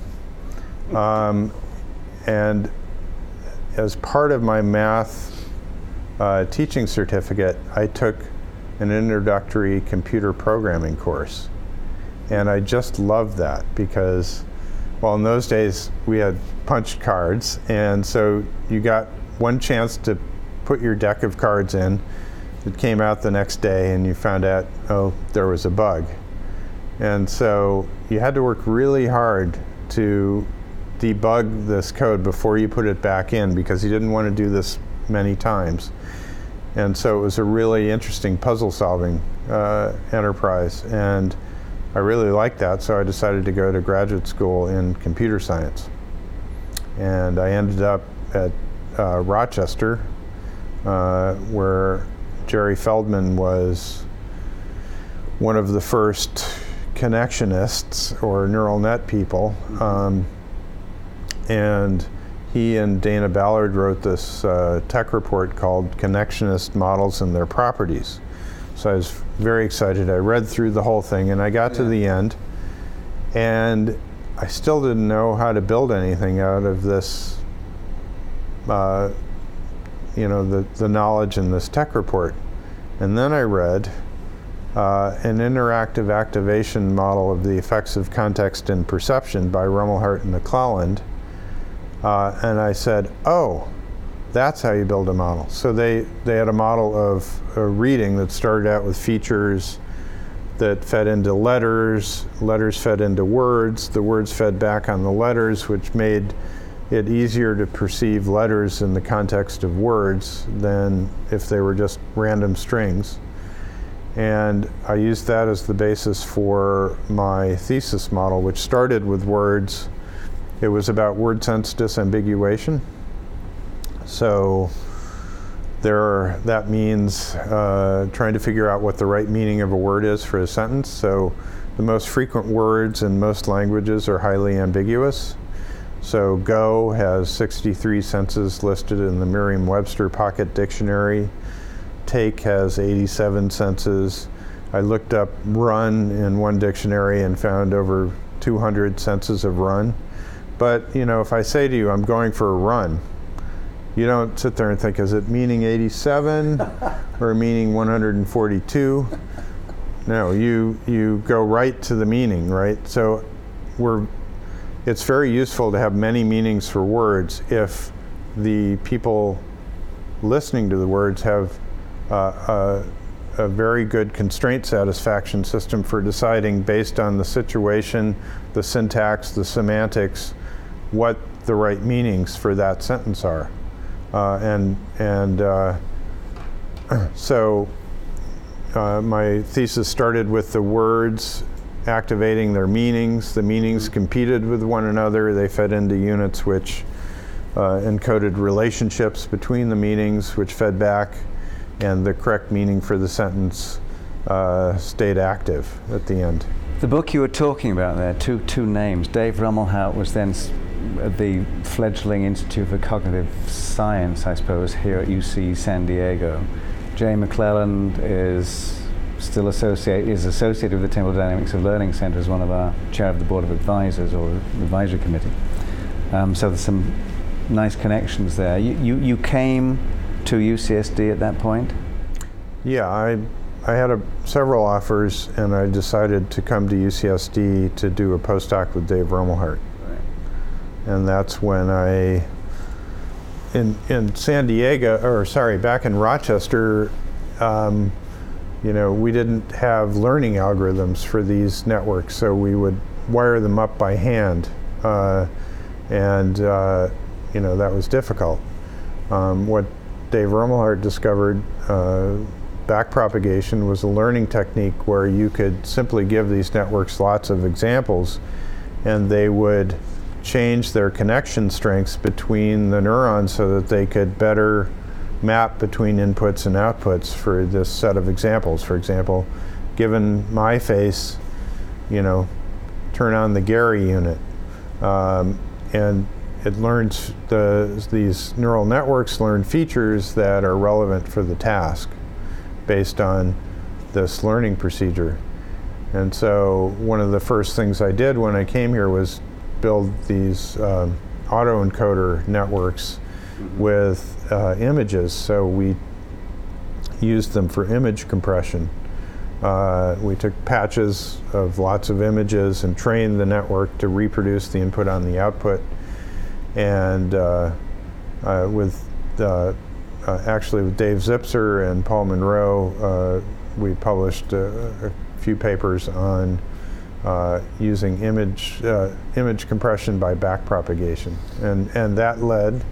Um, and as part of my math Uh, teaching certificate, I took an introductory computer programming course. And I just loved that because, well, in those days we had punch cards, and so you got one chance to put your deck of cards in. It came out the next day and you found out, oh, there was a bug. And so you had to work really hard to debug this code before you put it back in, because you didn't want to do this many times. And so it was a really interesting puzzle solving uh, enterprise, and I really liked that, so I decided to go to graduate school in computer science. And I ended up at uh, Rochester, uh, where Jerry Feldman was one of the first connectionists or neural net people. Um, and he and Dana Ballard wrote this uh, tech report called Connectionist Models and Their Properties. So I was very excited. I read through the whole thing, and I got yeah. to the end, and I still didn't know how to build anything out of this, uh, you know, the, the knowledge in this tech report. And then I read uh, an interactive activation model of the effects of context and perception by Rumelhart and McClelland. Uh, and I said, oh, that's how you build a model. So they, they had a model of a reading that started out with features that fed into letters, letters fed into words, the words fed back on the letters, which made it easier to perceive letters in the context of words than if they were just random strings. And I used that as the basis for my thesis model, which started with words. It was about word sense disambiguation. So there, that means uh, trying to figure out what the right meaning of a word is for a sentence. So the most frequent words in most languages are highly ambiguous. So go has sixty-three senses listed in the Merriam-Webster Pocket Dictionary. Take has eighty-seven senses. I looked up run in one dictionary and found over two hundred senses of run. But, you know, if I say to you, I'm going for a run, you don't sit there and think, is it meaning eighty-seven or meaning one hundred forty-two? No, you you go right to the meaning, right? So we're, it's very useful to have many meanings for words if the people listening to the words have uh, a, a very good constraint satisfaction system for deciding based on the situation, the syntax, the semantics, what the right meanings for that sentence are. Uh, and and uh, so uh, my thesis started with the words activating their meanings. The meanings competed with one another. They fed into units which uh, encoded relationships between the meanings, which fed back, and the correct meaning for the sentence uh, stayed active at the end. The book you were talking about there, two two names. Dave Rumelhart was then at the fledgling Institute for Cognitive Science, I suppose, here at U C San Diego. Jay McClelland is still associated is associated with the Temple Dynamics of Learning Center as one of our chair of the board of advisors or advisory committee. Um, so there's some nice connections there. You, you you came to U C S D at that point? Yeah, I I had a, several offers, and I decided to come to U C S D to do a postdoc with Dave Rumelhart. And that's when I, in in San Diego, or sorry, back in Rochester, um, you know, we didn't have learning algorithms for these networks, so we would wire them up by hand, uh, and uh, you know, that was difficult. Um, what Dave Rumelhart discovered, uh, backpropagation, was a learning technique where you could simply give these networks lots of examples, and they would change their connection strengths between the neurons so that they could better map between inputs and outputs for this set of examples. For example, given my face, you know, turn on the Gary unit. Um, and it learns, the, these neural networks learn features that are relevant for the task based on this learning procedure. And so one of the first things I did when I came here was build these um, autoencoder networks mm-hmm. with uh, images. So we used them for image compression. Uh, we took patches of lots of images and trained the network to reproduce the input on the output. And uh, uh, with uh, uh, actually with Dave Zipser and Paul Monroe, uh, we published a, a few papers on Uh, using image uh, image compression by backpropagation, and and that led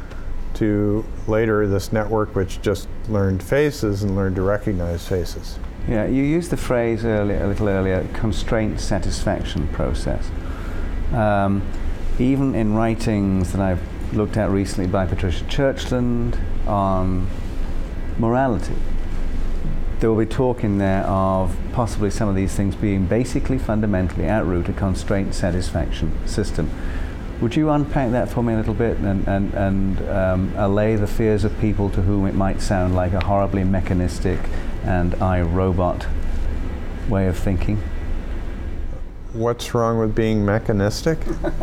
to later this network which just learned faces and learned to recognize faces. Yeah, you used the phrase earlier, a little earlier, constraint satisfaction process. Um, even in writings that I've looked at recently by Patricia Churchland on morality, there will be talk in there of possibly some of these things being basically fundamentally at root a constraint satisfaction system. Would you unpack that for me a little bit and, and, and um, allay the fears of people to whom it might sound like a horribly mechanistic and iRobot way of thinking? What's wrong with being mechanistic?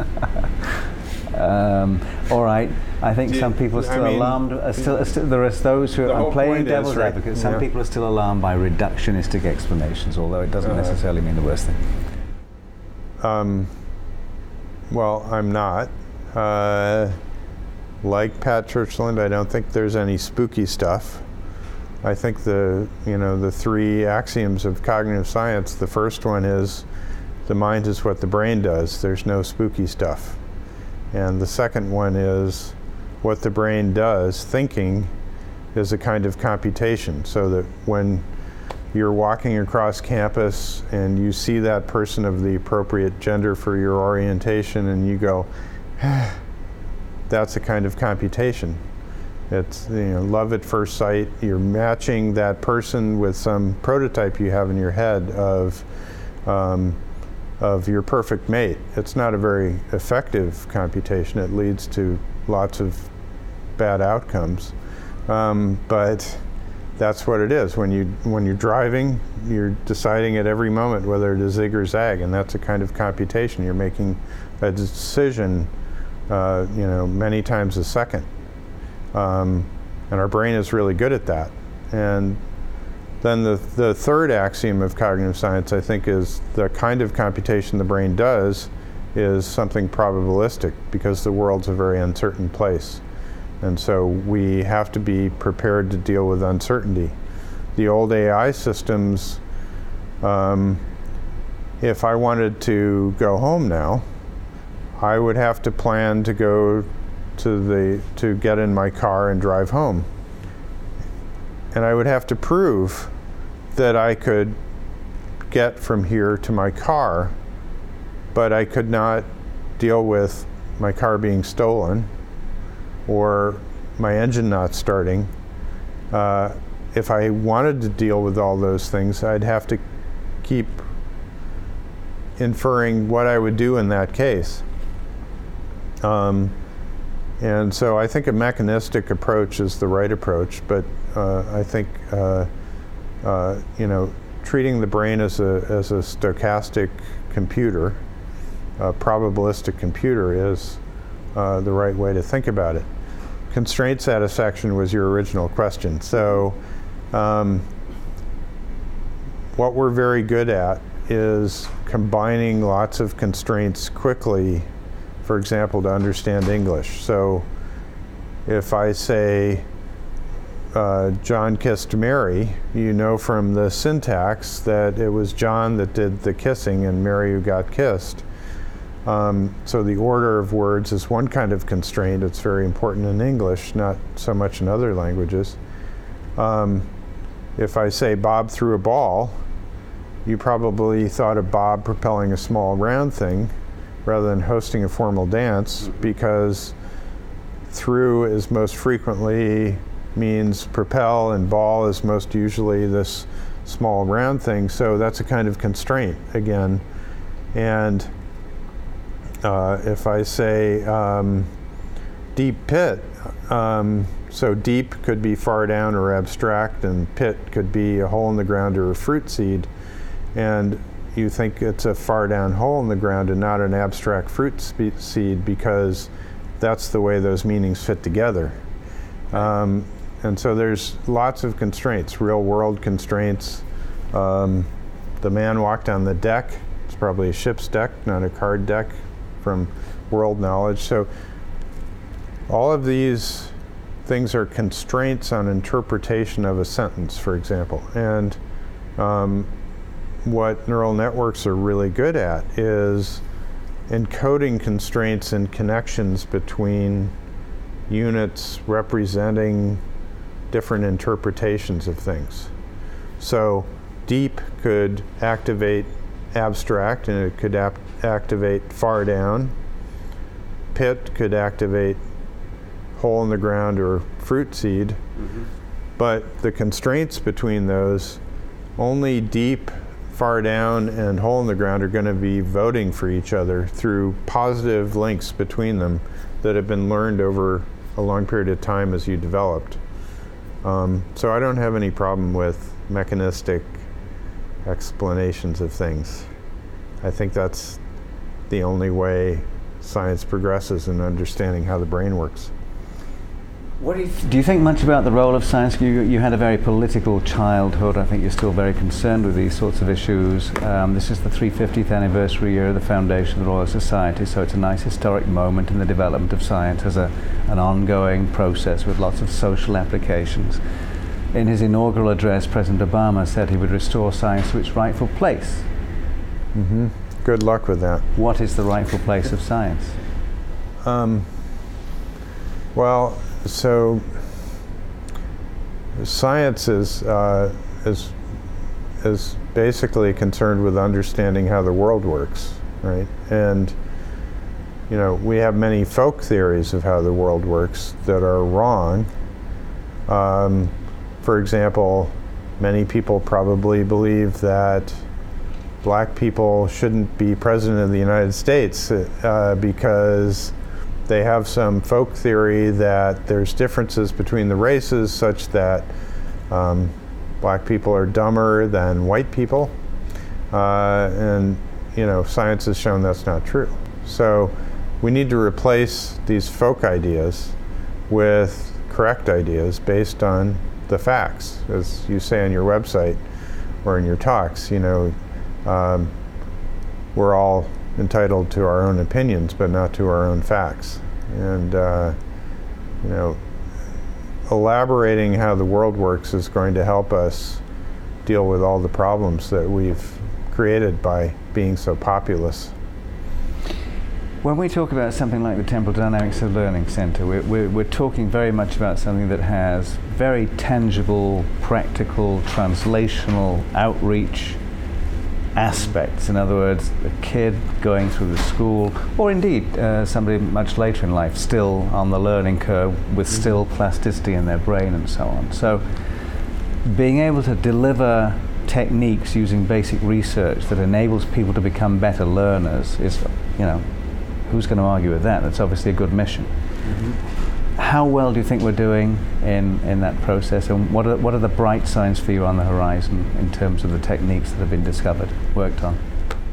um, all right, I think Do some you- people are still I mean, alarmed. Are still, are still, there are those who the are whole I'm playing point is, devil's right, advocate. Some yeah. people are still alarmed by reductionistic explanations, although it doesn't Uh, necessarily mean the worst thing. Um, well, I'm not. Uh, like Pat Churchland, I don't think there's any spooky stuff. I think the, you know, the three axioms of cognitive science, the first one is the mind is what the brain does. There's no spooky stuff. And the second one is what the brain does, thinking, is a kind of computation. So that when you're walking across campus and you see that person of the appropriate gender for your orientation and you go, ah, that's a kind of computation. It's, you know, love at first sight. You're matching that person with some prototype you have in your head of um, of your perfect mate. It's not a very effective computation. It leads to lots of bad outcomes. Um, but that's what it is. When you when you're driving, you're deciding at every moment whether to zig or zag, and that's a kind of computation. You're making a decision, uh, you know, many times a second. Um, and our brain is really good at that. And then the, the third axiom of cognitive science, I think, is the kind of computation the brain does is something probabilistic, because the world's a very uncertain place. And so we have to be prepared to deal with uncertainty. The old A I systems, um, if I wanted to go home now, I would have to plan to go to the to get in my car and drive home. And I would have to prove that I could get from here to my car, but I could not deal with my car being stolen or my engine not starting. Uh, if I wanted to deal with all those things, I'd have to keep inferring what I would do in that case. Um, and so I think a mechanistic approach is the right approach, but uh, I think uh, uh, you know, treating the brain as a as a stochastic computer, a probabilistic computer, is uh, the right way to think about it. Constraint satisfaction was your original question. So um, what we're very good at is combining lots of constraints quickly, for example, to understand English. So if I say, uh, John kissed Mary, you know from the syntax that it was John that did the kissing and Mary who got kissed. Um, so the order of words is one kind of constraint. It's very important in English, not so much in other languages. Um, if I say Bob threw a ball, you probably thought of Bob propelling a small round thing rather than hosting a formal dance, because through is most frequently means propel, and ball is most usually this small round thing. So that's a kind of constraint again. And uh, if I say um, deep pit, um, so deep could be far down or abstract, and pit could be a hole in the ground or a fruit seed. And you think it's a far down hole in the ground and not an abstract fruit spe- seed, because that's the way those meanings fit together. Um, and so there's lots of constraints, real world constraints. Um, the man walked on the deck. It's probably a ship's deck, not a card deck, from world knowledge. So all of these things are constraints on interpretation of a sentence, for example. And um, what neural networks are really good at is encoding constraints and connections between units representing different interpretations of things. So deep could activate abstract, and it could ap- activate far down. Pit could activate hole in the ground or fruit seed. Mm-hmm. But the constraints between those, only deep far down and hole in the ground are going to be voting for each other through positive links between them that have been learned over a long period of time as you developed. Um, so I don't have any problem with mechanistic explanations of things. I think that's the only way science progresses in understanding how the brain works. What do you, th- do you think much about the role of science? You, you had a very political childhood. I think you're still very concerned with these sorts of issues. Um, this is the three hundred fiftieth anniversary year of the foundation of the Royal Society, so it's a nice historic moment in the development of science as a, an ongoing process with lots of social applications. In his inaugural address, President Obama said he would restore science to its rightful place. Mm-hmm. Good luck with that. What is the rightful place of science? Um, well, so science is, uh, is, is basically concerned with understanding how the world works, right? And, you know, we have many folk theories of how the world works that are wrong. Um, for example, many people probably believe that black people shouldn't be president of the United States uh, because they have some folk theory that there's differences between the races such that um, black people are dumber than white people. Uh, and, you know, science has shown that's not true. So we need to replace these folk ideas with correct ideas based on the facts. As you say on your website or in your talks, you know, um, we're all entitled to our own opinions, but not to our own facts. And, uh, you know, elaborating how the world works is going to help us deal with all the problems that we've created by being so populous. When we talk about something like the Temple Dynamics of Learning Center, we're, we're, we're talking very much about something that has very tangible, practical, translational outreach aspects. In other words, a kid going through the school, or indeed uh, somebody much later in life, still on the learning curve with still plasticity in their brain and so on. So being able to deliver techniques using basic research that enables people to become better learners is, you know, who's going to argue with that? That's obviously a good mission. Mm-hmm. How well do you think we're doing in, in that process, and what are, what are the bright signs for you on the horizon in terms of the techniques that have been discovered, worked on?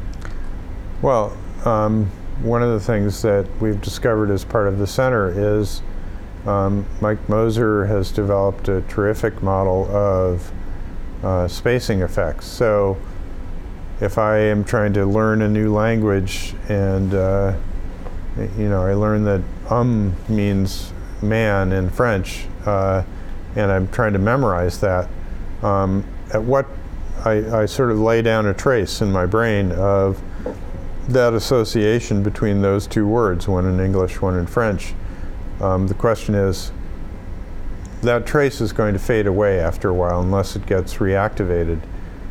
Well, um, one of the things that we've discovered as part of the center is um, Mike Moser has developed a terrific model of uh, spacing effects. So if I am trying to learn a new language and uh, you know, I learn that um means man in French, uh, and I'm trying to memorize that. Um, at what I, I sort of lay down a trace in my brain of that association between those two words, one in English, one in French. Um, the question is, that trace is going to fade away after a while unless it gets reactivated.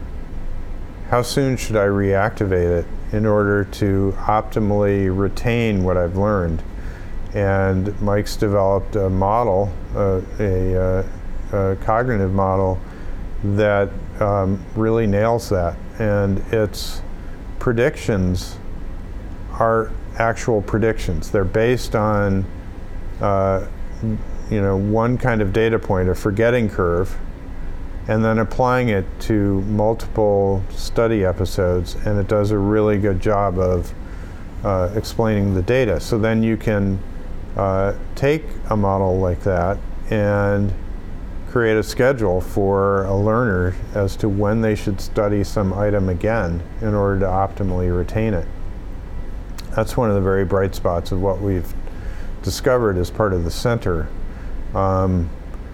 How soon should I reactivate it in order to optimally retain what I've learned? And Mike's developed a model, uh, a, uh, a cognitive model that um, really nails that. And its predictions are actual predictions. They're based on uh, you know, one kind of data point, a forgetting curve, and then applying it to multiple study episodes, and it does a really good job of uh, explaining the data. So then you can uh, take a model like that and create a schedule for a learner as to when they should study some item again in order to optimally retain it. That's one of the very bright spots of what we've discovered as part of the center. Um,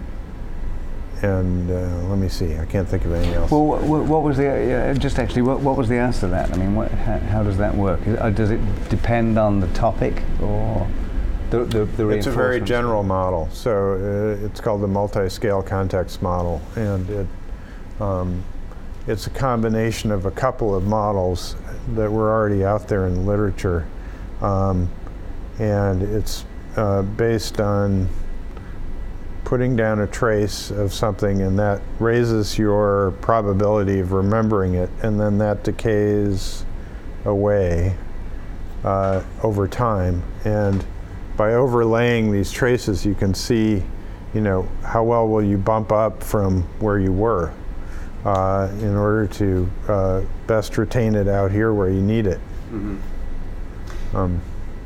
And uh, let me see, I can't think of anything else. Well, what, what was the, uh, just actually, what, what was the answer to that? I mean, what, how, how does that work? Is, uh, does it depend on the topic or the, the, the It's a very general model. So uh, it's called the multi-scale context model. And it, um, it's a combination of a couple of models that were already out there in the literature. Um, and it's uh, based on putting down a trace of something, and that raises your probability of remembering it, and then that decays away uh, over time. And by overlaying these traces, you can see, you know, how well will you bump up from where you were uh, in order to uh, best retain it out here where you need it. Mm-hmm. um,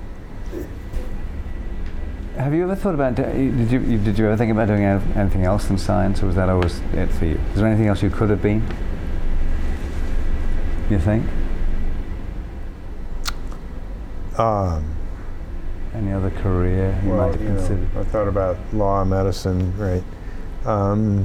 Have you ever thought about, do- did you, you did you ever think about doing anyth- anything else than science, or was that always it for you? Is there anything else you could have been, you think? um, Any other career you well, might have you know, considered? I thought about law, medicine, right. Um,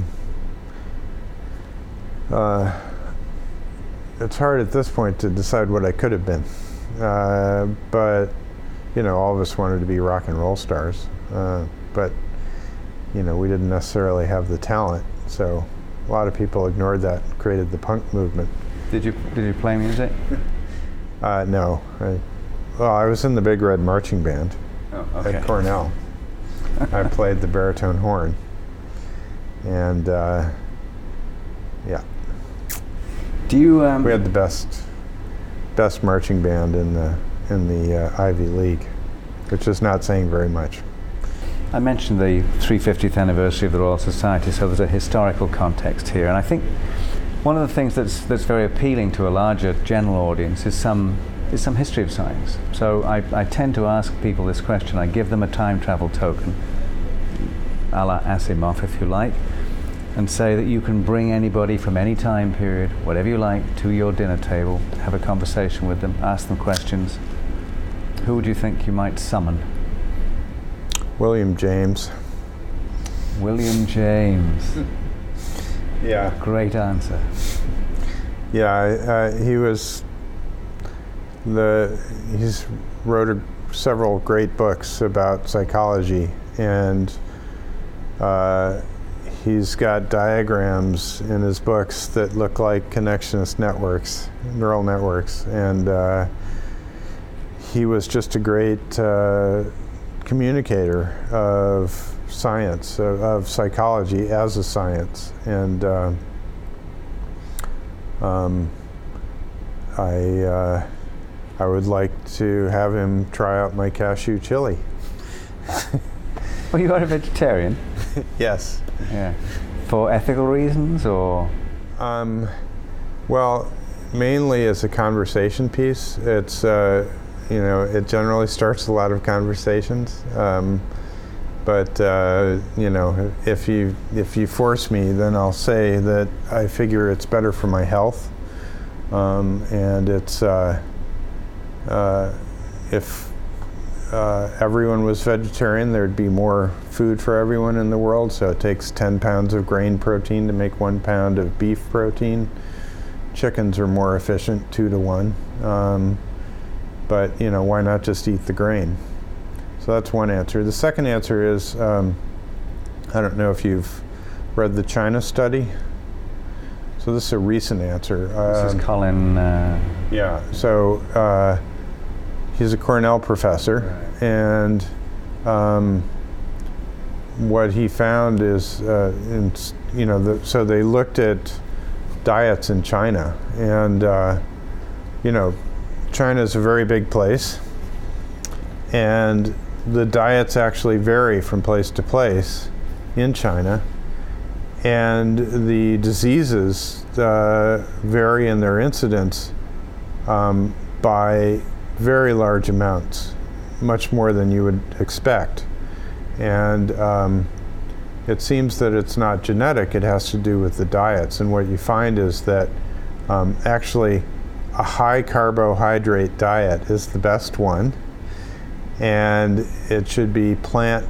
uh, it's hard at this point to decide what I could have been. Uh, but, you know, all of us wanted to be rock and roll stars. Uh, but, you know, we didn't necessarily have the talent. So a lot of people ignored that and created the punk movement. Did you did you play music? Uh, no. I, well, I was in the Big Red Marching Band Oh, okay. at Cornell. I played the baritone horn. And, uh, yeah. Do you? Um, We had the best best marching band in the in the uh, Ivy League, which is not saying very much. I mentioned the three hundred fiftieth anniversary of the Royal Society, so there's a historical context here, and I think one of the things that's that's very appealing to a larger general audience is some is some history of science. So I, I tend to ask people this question. I give them a time travel token, a la Asimov, if you like, and say that you can bring anybody from any time period, whatever you like, to your dinner table, have a conversation with them, ask them questions. Who would you think you might summon? William James. William James. Yeah. Great answer. Yeah, uh, he was the he's wrote a, several great books about psychology, and uh, he's got diagrams in his books that look like connectionist networks, neural networks, and uh, he was just a great uh, communicator of science, of, of psychology as a science. And uh, um, I, uh, I would like to have him try out my cashew chili. Well, you are a vegetarian. Yes. Yeah. For ethical reasons, or? Um, well, mainly as a conversation piece. It's, uh, you know, it generally starts a lot of conversations. Um, but, uh, you know, if you, if you force me, then I'll say that I figure it's better for my health. Um, and it's, uh, uh, if uh, everyone was vegetarian, there'd be more food for everyone in the world. So it takes ten pounds of grain protein to make one pound of beef protein. Chickens are more efficient, two to one. Um, but, you know, why not just eat the grain? So that's one answer. The second answer is, um, I don't know if you've read the China study. So this is a recent answer. This Um, is Colin. Uh, yeah, so uh, he's a Cornell professor, Right. and um, what he found is, uh, in, you know, the, so they looked at diets in China, and uh, you know, China is a very big place, and the diets actually vary from place to place in China, and the diseases uh, vary in their incidence um, by very large amounts, much more than you would expect. And um, it seems that it's not genetic, it has to do with the diets. And what you find is that um, actually a high carbohydrate diet is the best one, and it should be plant,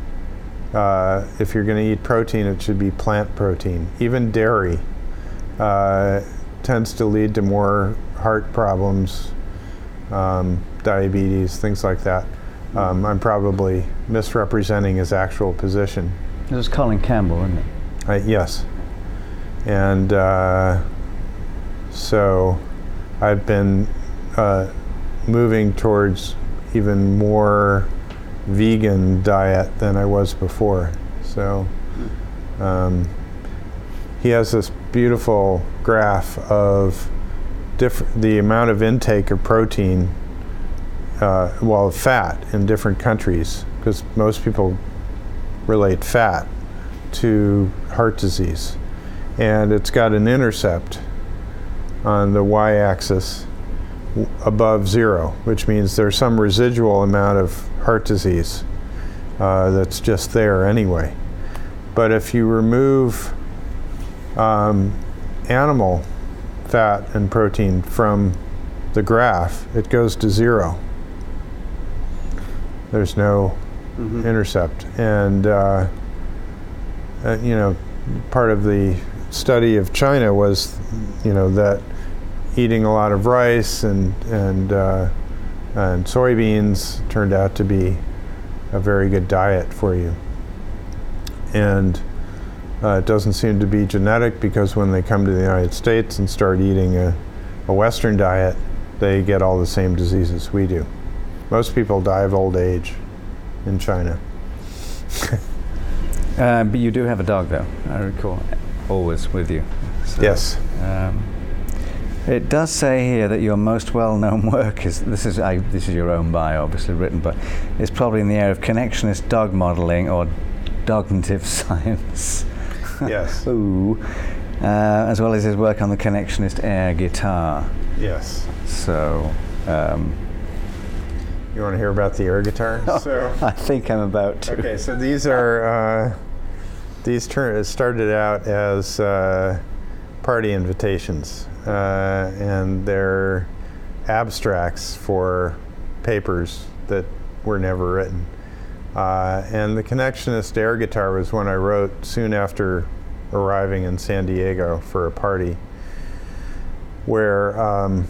uh, if you're going to eat protein, it should be plant protein. Even dairy uh, tends to lead to more heart problems, um, diabetes, things like that. Um, I'm probably misrepresenting his actual position. this is Colin Campbell, isn't it? Uh, yes. And uh, so I've been uh, moving towards even more vegan diet than I was before. So um, he has this beautiful graph of diff- the amount of intake of protein, uh, well, fat in different countries, because most people relate fat to heart disease. And it's got an intercept on the y-axis above zero, which means there's some residual amount of heart disease uh, that's just there anyway. But if you remove um, animal fat and protein from the graph, it goes to zero. There's no mm-hmm. intercept. And, uh, uh, you know, part of the study of China was, you know, that eating a lot of rice and and uh, and soybeans turned out to be a very good diet for you. And uh, it doesn't seem to be genetic, because when they come to the United States and start eating a, a Western diet, they get all the same diseases we do. Most people die of old age in China. uh, but you do have a dog, though, I recall, always with you. So, yes. Um, It does say here that your most well-known work is, this is I, this is your own bio, obviously written, but it's probably in the area of connectionist dog modeling or cognitive science. Yes. Ooh. Uh, as well as his work on the connectionist air guitar. Yes. So, um, you want to hear about the air guitar? Oh, so, I think I'm about to. Okay, so these are, uh, these tur- started out as uh, party invitations. Uh, and they're abstracts for papers that were never written. Uh, and the Connectionist air guitar was one I wrote soon after arriving in San Diego for a party, where um,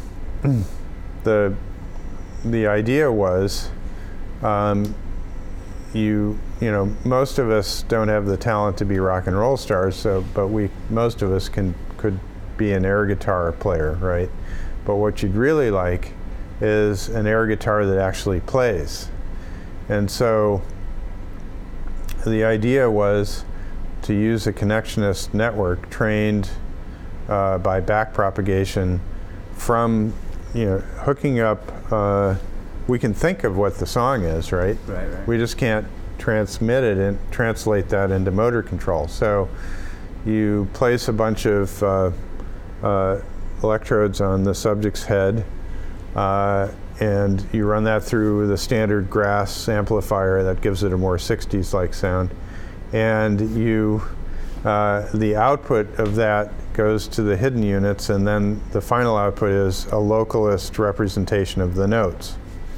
the the idea was, um, you you know, most of us don't have the talent to be rock and roll stars, so but we most of us can could. be an air guitar player, right? But what you'd really like is an air guitar that actually plays. And so the idea was to use a connectionist network trained uh, by back propagation from, you know, hooking up, uh, we can think of what the song is, right? Right, right. We just can't transmit it and translate that into motor control. So you place a bunch of uh, Uh, electrodes on the subject's head, uh, and you run that through the standard Grass amplifier that gives it a more sixties-like sound. And you, uh, the output of that goes to the hidden units, and then the final output is a localist representation of the notes.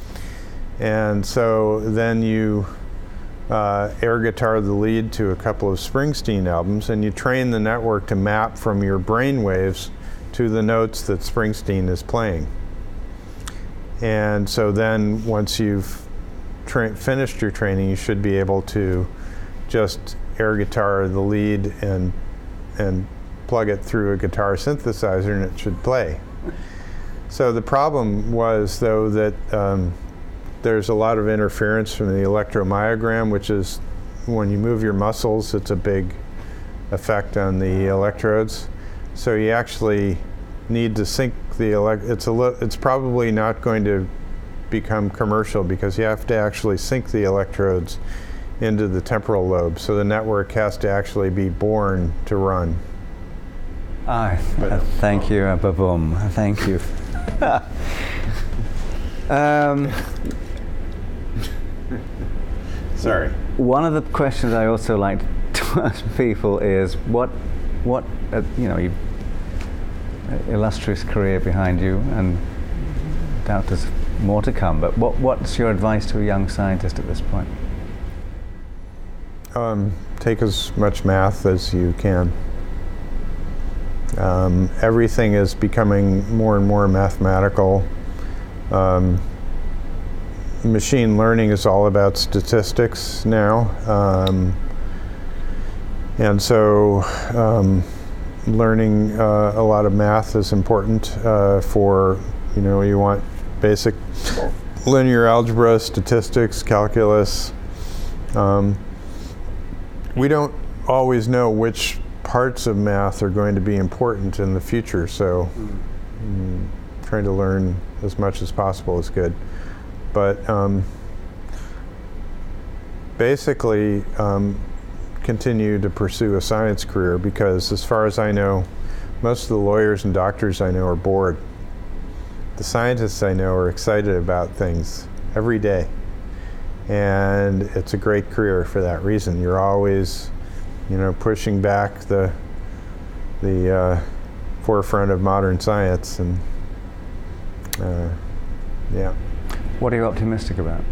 And so then you uh, air guitar the lead to a couple of Springsteen albums, and you train the network to map from your brain waves to the notes that Springsteen is playing. And so then once you've tra- finished your training, you should be able to just air guitar the lead and and plug it through a guitar synthesizer, and it should play. So the problem was, though, that um, there's a lot of interference from the electromyogram, which is when you move your muscles, it's a big effect on the electrodes. So you actually need to sync the elect. It's a li- it's probably not going to become commercial, because you have to actually sync the electrodes into the temporal lobe. So the network has to actually be born to run. Ah, uh, thank you, uh, Baboom. Thank you. um, Sorry. One of the questions I also like to ask people is, what, what, uh, you know, you illustrious career behind you, and doubt there's more to come. But what, what's your advice to a young scientist at this point? Um, take as much math as you can. Um, everything is becoming more and more mathematical. Um, machine learning is all about statistics now. Um, and so um, learning uh, a lot of math is important uh, for, you know, you want basic linear algebra, statistics, calculus. Um, we don't always know which parts of math are going to be important in the future, so mm. Mm, trying to learn as much as possible is good. But um, basically, um, continue to pursue a science career, because as far as I know, most of the lawyers and doctors I know are bored. The scientists I know are excited about things every day. And it's a great career for that reason. You're always, you know, pushing back the the uh, forefront of modern science, and uh, yeah. What are you optimistic about?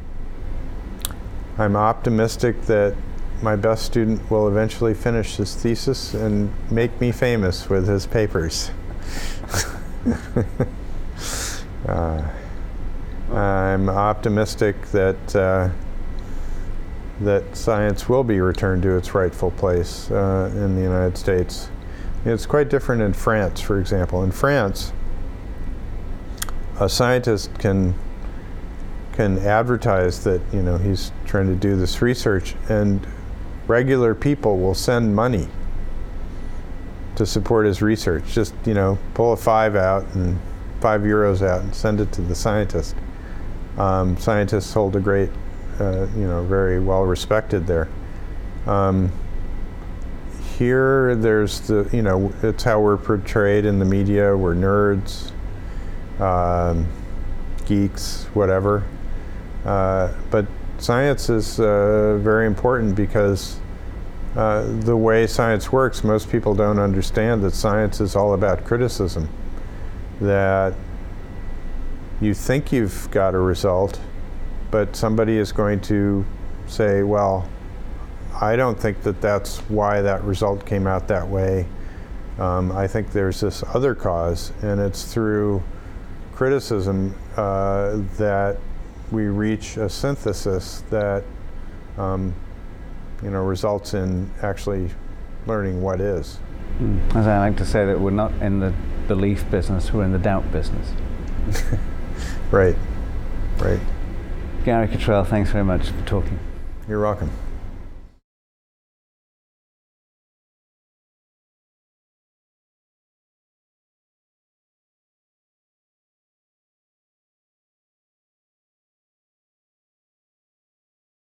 I'm optimistic that my best student will eventually finish his thesis and make me famous with his papers. uh, I'm optimistic that uh, that science will be returned to its rightful place uh, in the United States. It's quite different in France, for example. In France, a scientist can can advertise that, you know, he's trying to do this research, and regular people will send money to support his research. Just, you know, pull a five out and five euros out and send it to the scientist. Um, scientists hold a great, uh, you know, very well respected there. Um, here, there's the, you know, it's how we're portrayed in the media. We're nerds, um, geeks, whatever. Uh, but science is uh, very important, because uh, the way science works, most people don't understand that science is all about criticism. That you think you've got a result, but somebody is going to say, well, I don't think that that's why that result came out that way. Um, I think there's this other cause, and it's through criticism uh, that we reach a synthesis that um, you know, results in actually learning what is. Mm. As I like to say, that we're not in the belief business, we're in the doubt business. Right, right. Gary Cottrell, thanks very much for talking. You're welcome.